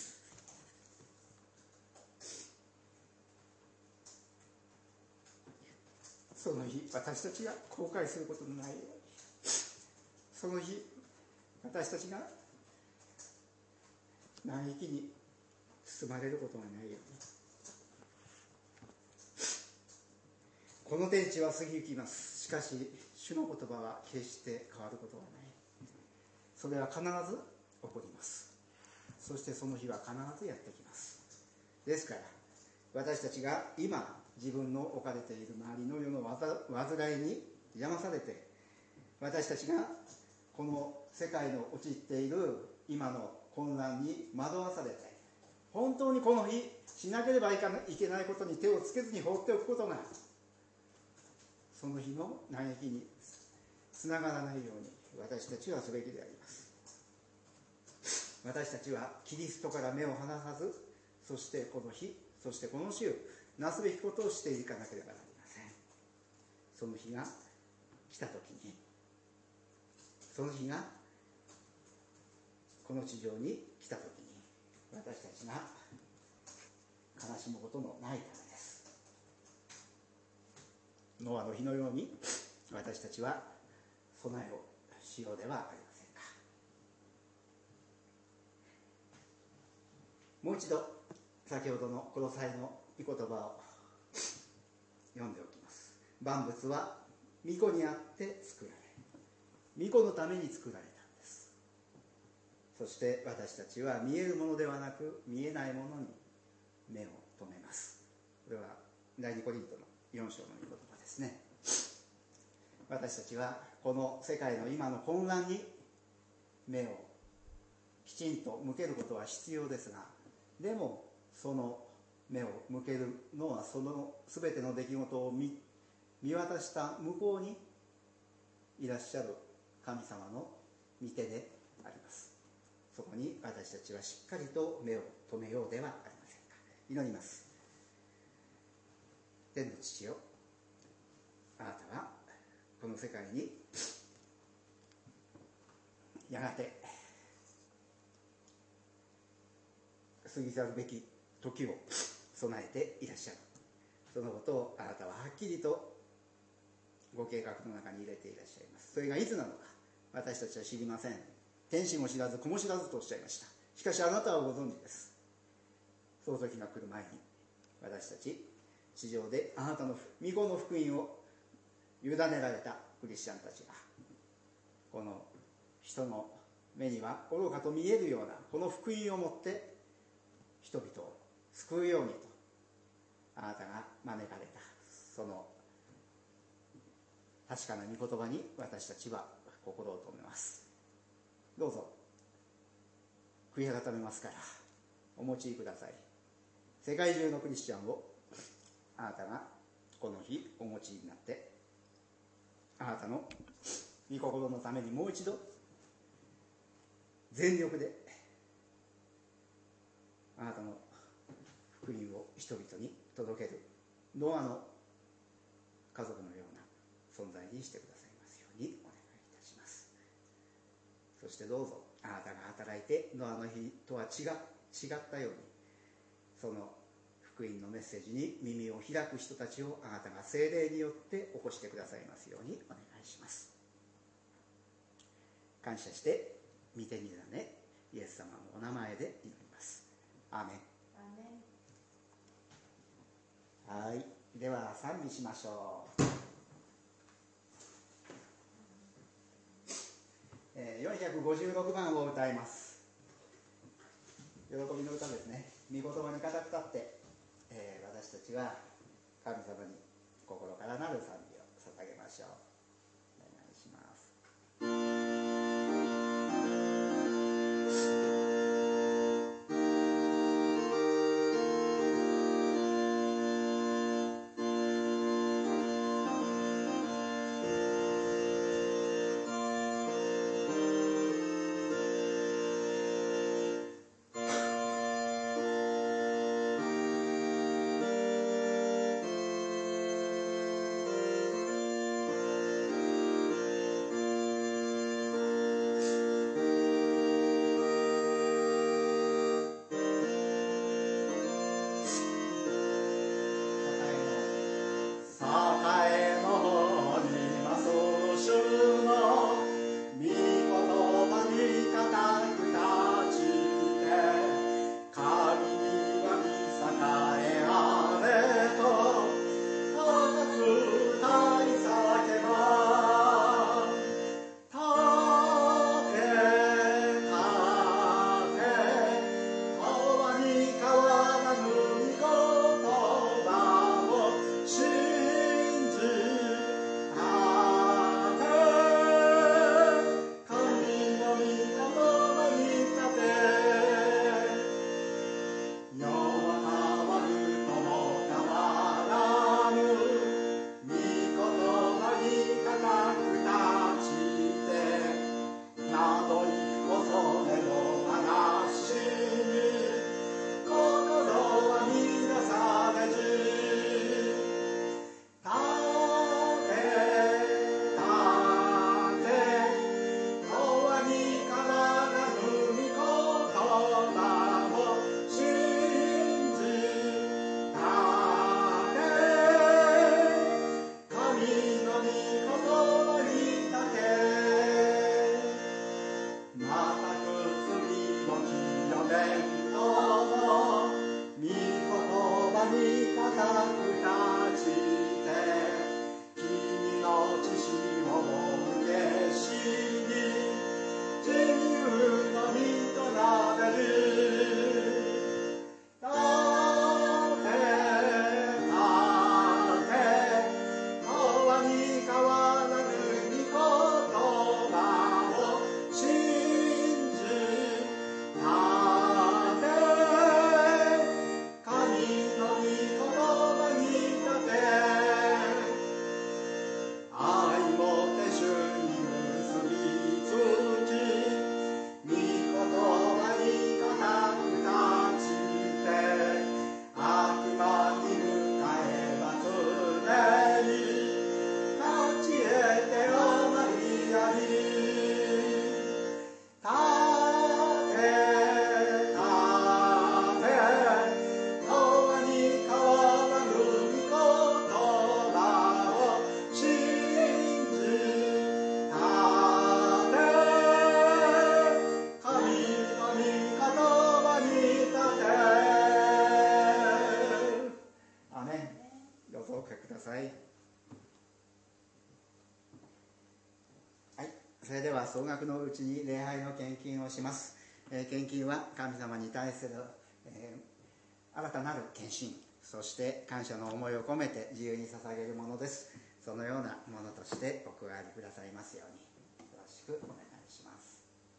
A: その日私たちが後悔することのないように、その日私たちが嘆きに包まれることがないように。この天地は過ぎ行きます。しかし主の言葉は決して変わることはない。それは必ず起こります。そしてその日は必ずやってきます。ですから私たちが今自分の置かれている周りの世の煩いに邪魔されて、私たちがこの世界の陥っている今の混乱に惑わされて、本当にこの日しなければいけないことに手をつけずに放っておくことがその日の嘆きにつながらないように私たちはすべきであります。私たちはキリストから目を離さず、そしてこの日、そしてこの週なすべきことをしていかなければなりません。その日が来たときに、その日がこの地上に来たときに、私たちが悲しむことのないためです。ノアの日のように私たちは備えをしようではありませんか。もう一度先ほどのコロサイの御言葉を読んでおきます。万物は御子にあって作られ、御子のために作られたんです。そして私たちは見えるものではなく見えないものに目を留めます。これは第二コリントのよん章の御言葉ですね。 私たちはこの世界の今の混乱に目をきちんと向けることは必要ですが、でもその目を向けるのはその全ての出来事を 見, 見渡した向こうにいらっしゃる神様の御手であります。そこに私たちはしっかりと目を留めようではありませんか。祈ります。天の父よ、あなたはこの世界にやがて過ぎ去るべき時を備えていらっしゃる。そのことをあなたははっきりとご計画の中に入れていらっしゃいます。それがいつなのか私たちは知りません。天使も知らず子も知らずとおっしゃいました。しかしあなたはご存知です。その時が来る前に私たち地上であなたの御子の福音を委ねられたクリスチャンたちが、この人の目には愚かと見えるようなこの福音をもって人々を救うようにとあなたが招かれた、その確かな御言葉に私たちは心を留めます。どうぞ悔い改めますからお持ちください。世界中のクリスチャンをあなたがこの日お持ちになって、あなたの御心のためにもう一度全力であなたの福音を人々に届けるノアの家族のような存在にしてくださいますようにお願いいたします。そしてどうぞあなたが働いてノアの日とは違違ったように、その福音のメッセージに耳を開く人たちをあなたが聖霊によって起こしてくださいますようにお願いします。感謝して御手に委ねイエス様のお名前で祈ります。アーメン。アーメン。はい、では賛美しましょう。えー、よんひゃくごじゅうろくばんを歌います。喜びの歌ですね。御言葉に語ったって、えー、私たちは神様に心からなる賛美を捧げましょう。お願いします。 どうぞお書きください。はい、それでは総額のうちに礼拝の献金をします。えー、献金は神様に対する、えー、新たなる献身、そして感謝の思いを込めて自由に捧げるものです。そのようなものとしてお加えくださいますようによろしくお願いします。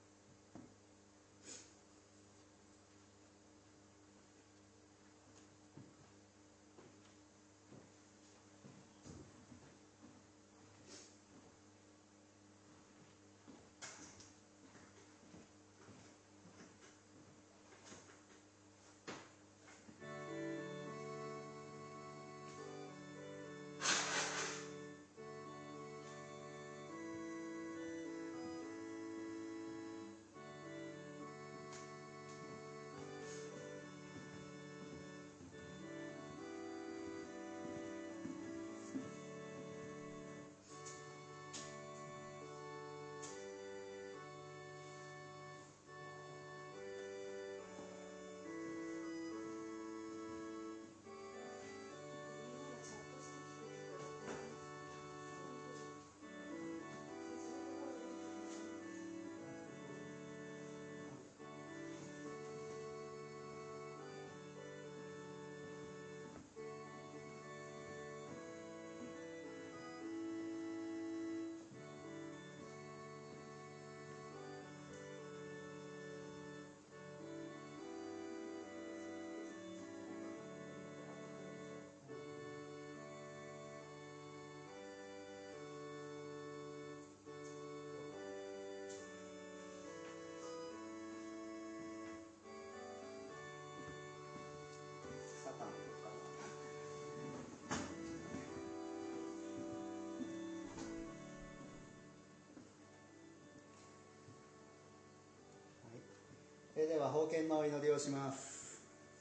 A: それでは奉献のお祈りをします。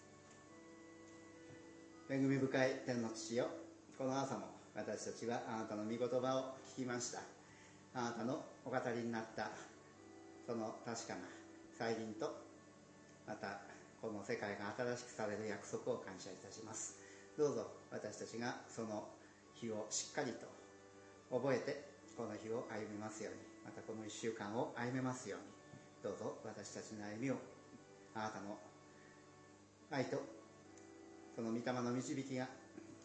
A: 恵み深い天の父よ、この朝も私たちはあなたの御言葉を聞きました。あなたのお語りになったその確かな再臨と、またこの世界が新しくされる約束を感謝いたします。どうぞ私たちがその日をしっかりと覚えてこの日を歩みますように、またこのいっしゅうかんを歩めますように、どうぞ私たちの歩みをあなたの愛とその御霊の導きが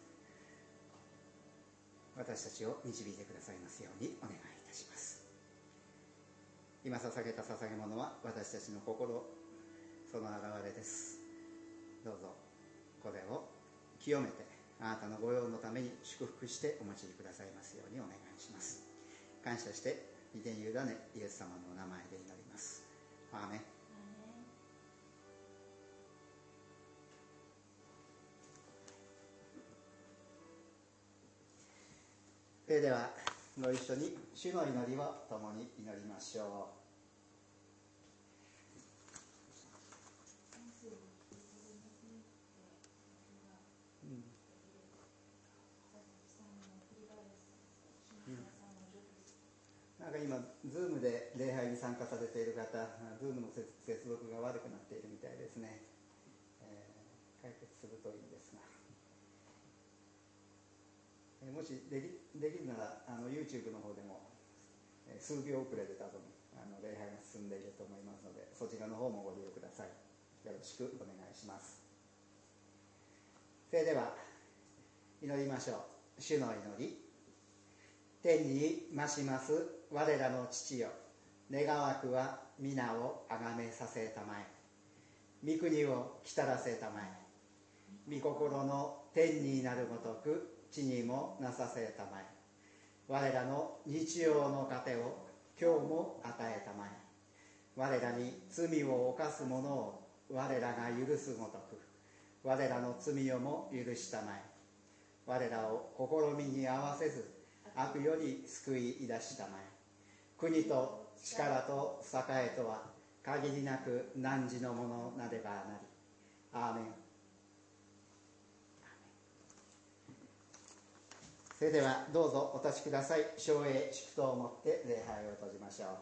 A: 私たちを導いてくださいますようにお願いいたします。今捧げた捧げ物は私たちの心、その現れです。どうぞこれを清めてあなたの御用のために祝福してお持ちくださいますようにお願いします。感謝して御手に委ねイエス様のお名前で祈ります。アーメン。それではご一緒に主の祈りを共に祈りましょう。なんか今、ズームで礼拝に参加されている方、ズームの接続が悪くなっているみたいですね。えー、解決するといいんですが、えー、もしでき、できるならあの YouTube の方でも、えー、数秒遅れで多分あの礼拝が進んでいると思いますので、そちらの方もご利用ください。よろしくお願いします。それでは祈りましょう。主の祈り。天に増します我らの父よ、願わくは皆をあがめさせたまえ、御国を来たらせたまえ、御心の天になるごとく地にもなさせたまえ、我らの日曜の糧を今日も与えたまえ、我らに罪を犯す者を我らが許すごとく我らの罪をも許したまえ、我らを試みに合わせず悪より救い出したまえ、国と力と栄とは限りなく汝のものなればなり。アーメン。それではどうぞお立ちください。唱詠祝祷をもって礼拝を閉じましょう。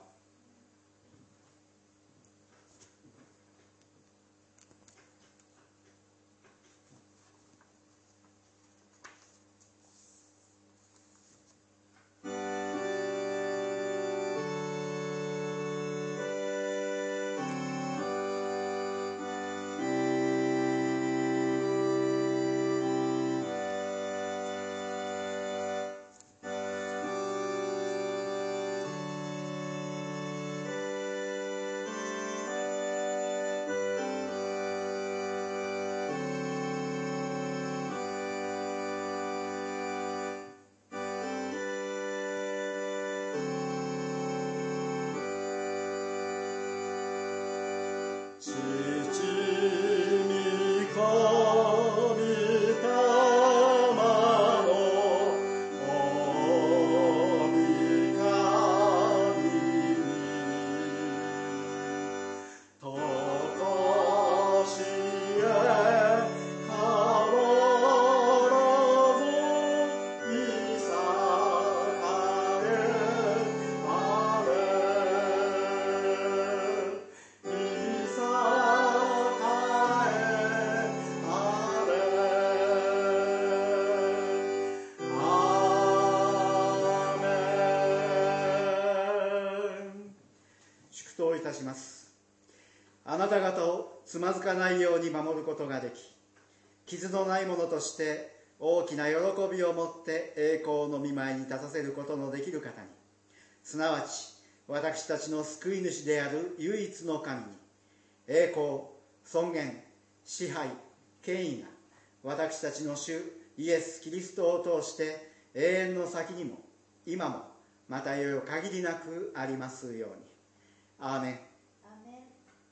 A: たします。あなた方をつまずかないように守ることができ、傷のないものとして大きな喜びを持って栄光の御前に立たせることのできる方に、すなわち私たちの救い主である唯一の神に、栄光、尊厳、支配、権威が私たちの主イエス・キリストを通して永遠の先にも今もまたいよいよ限りなくありますように。アーメン。
B: アーメン。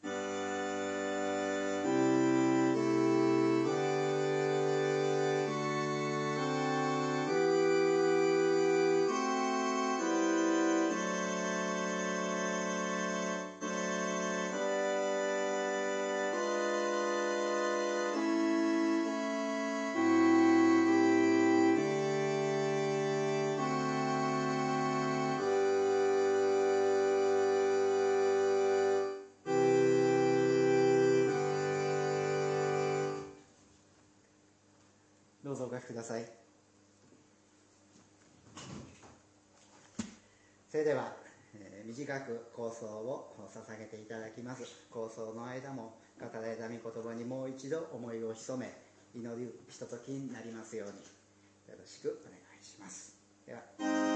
A: どうぞお書きください。それでは、えー、短く構想を捧げていただきます。構想の間も語られた御言葉にもう一度思いを潜め祈るひとときになりますようによろしくお願いします。では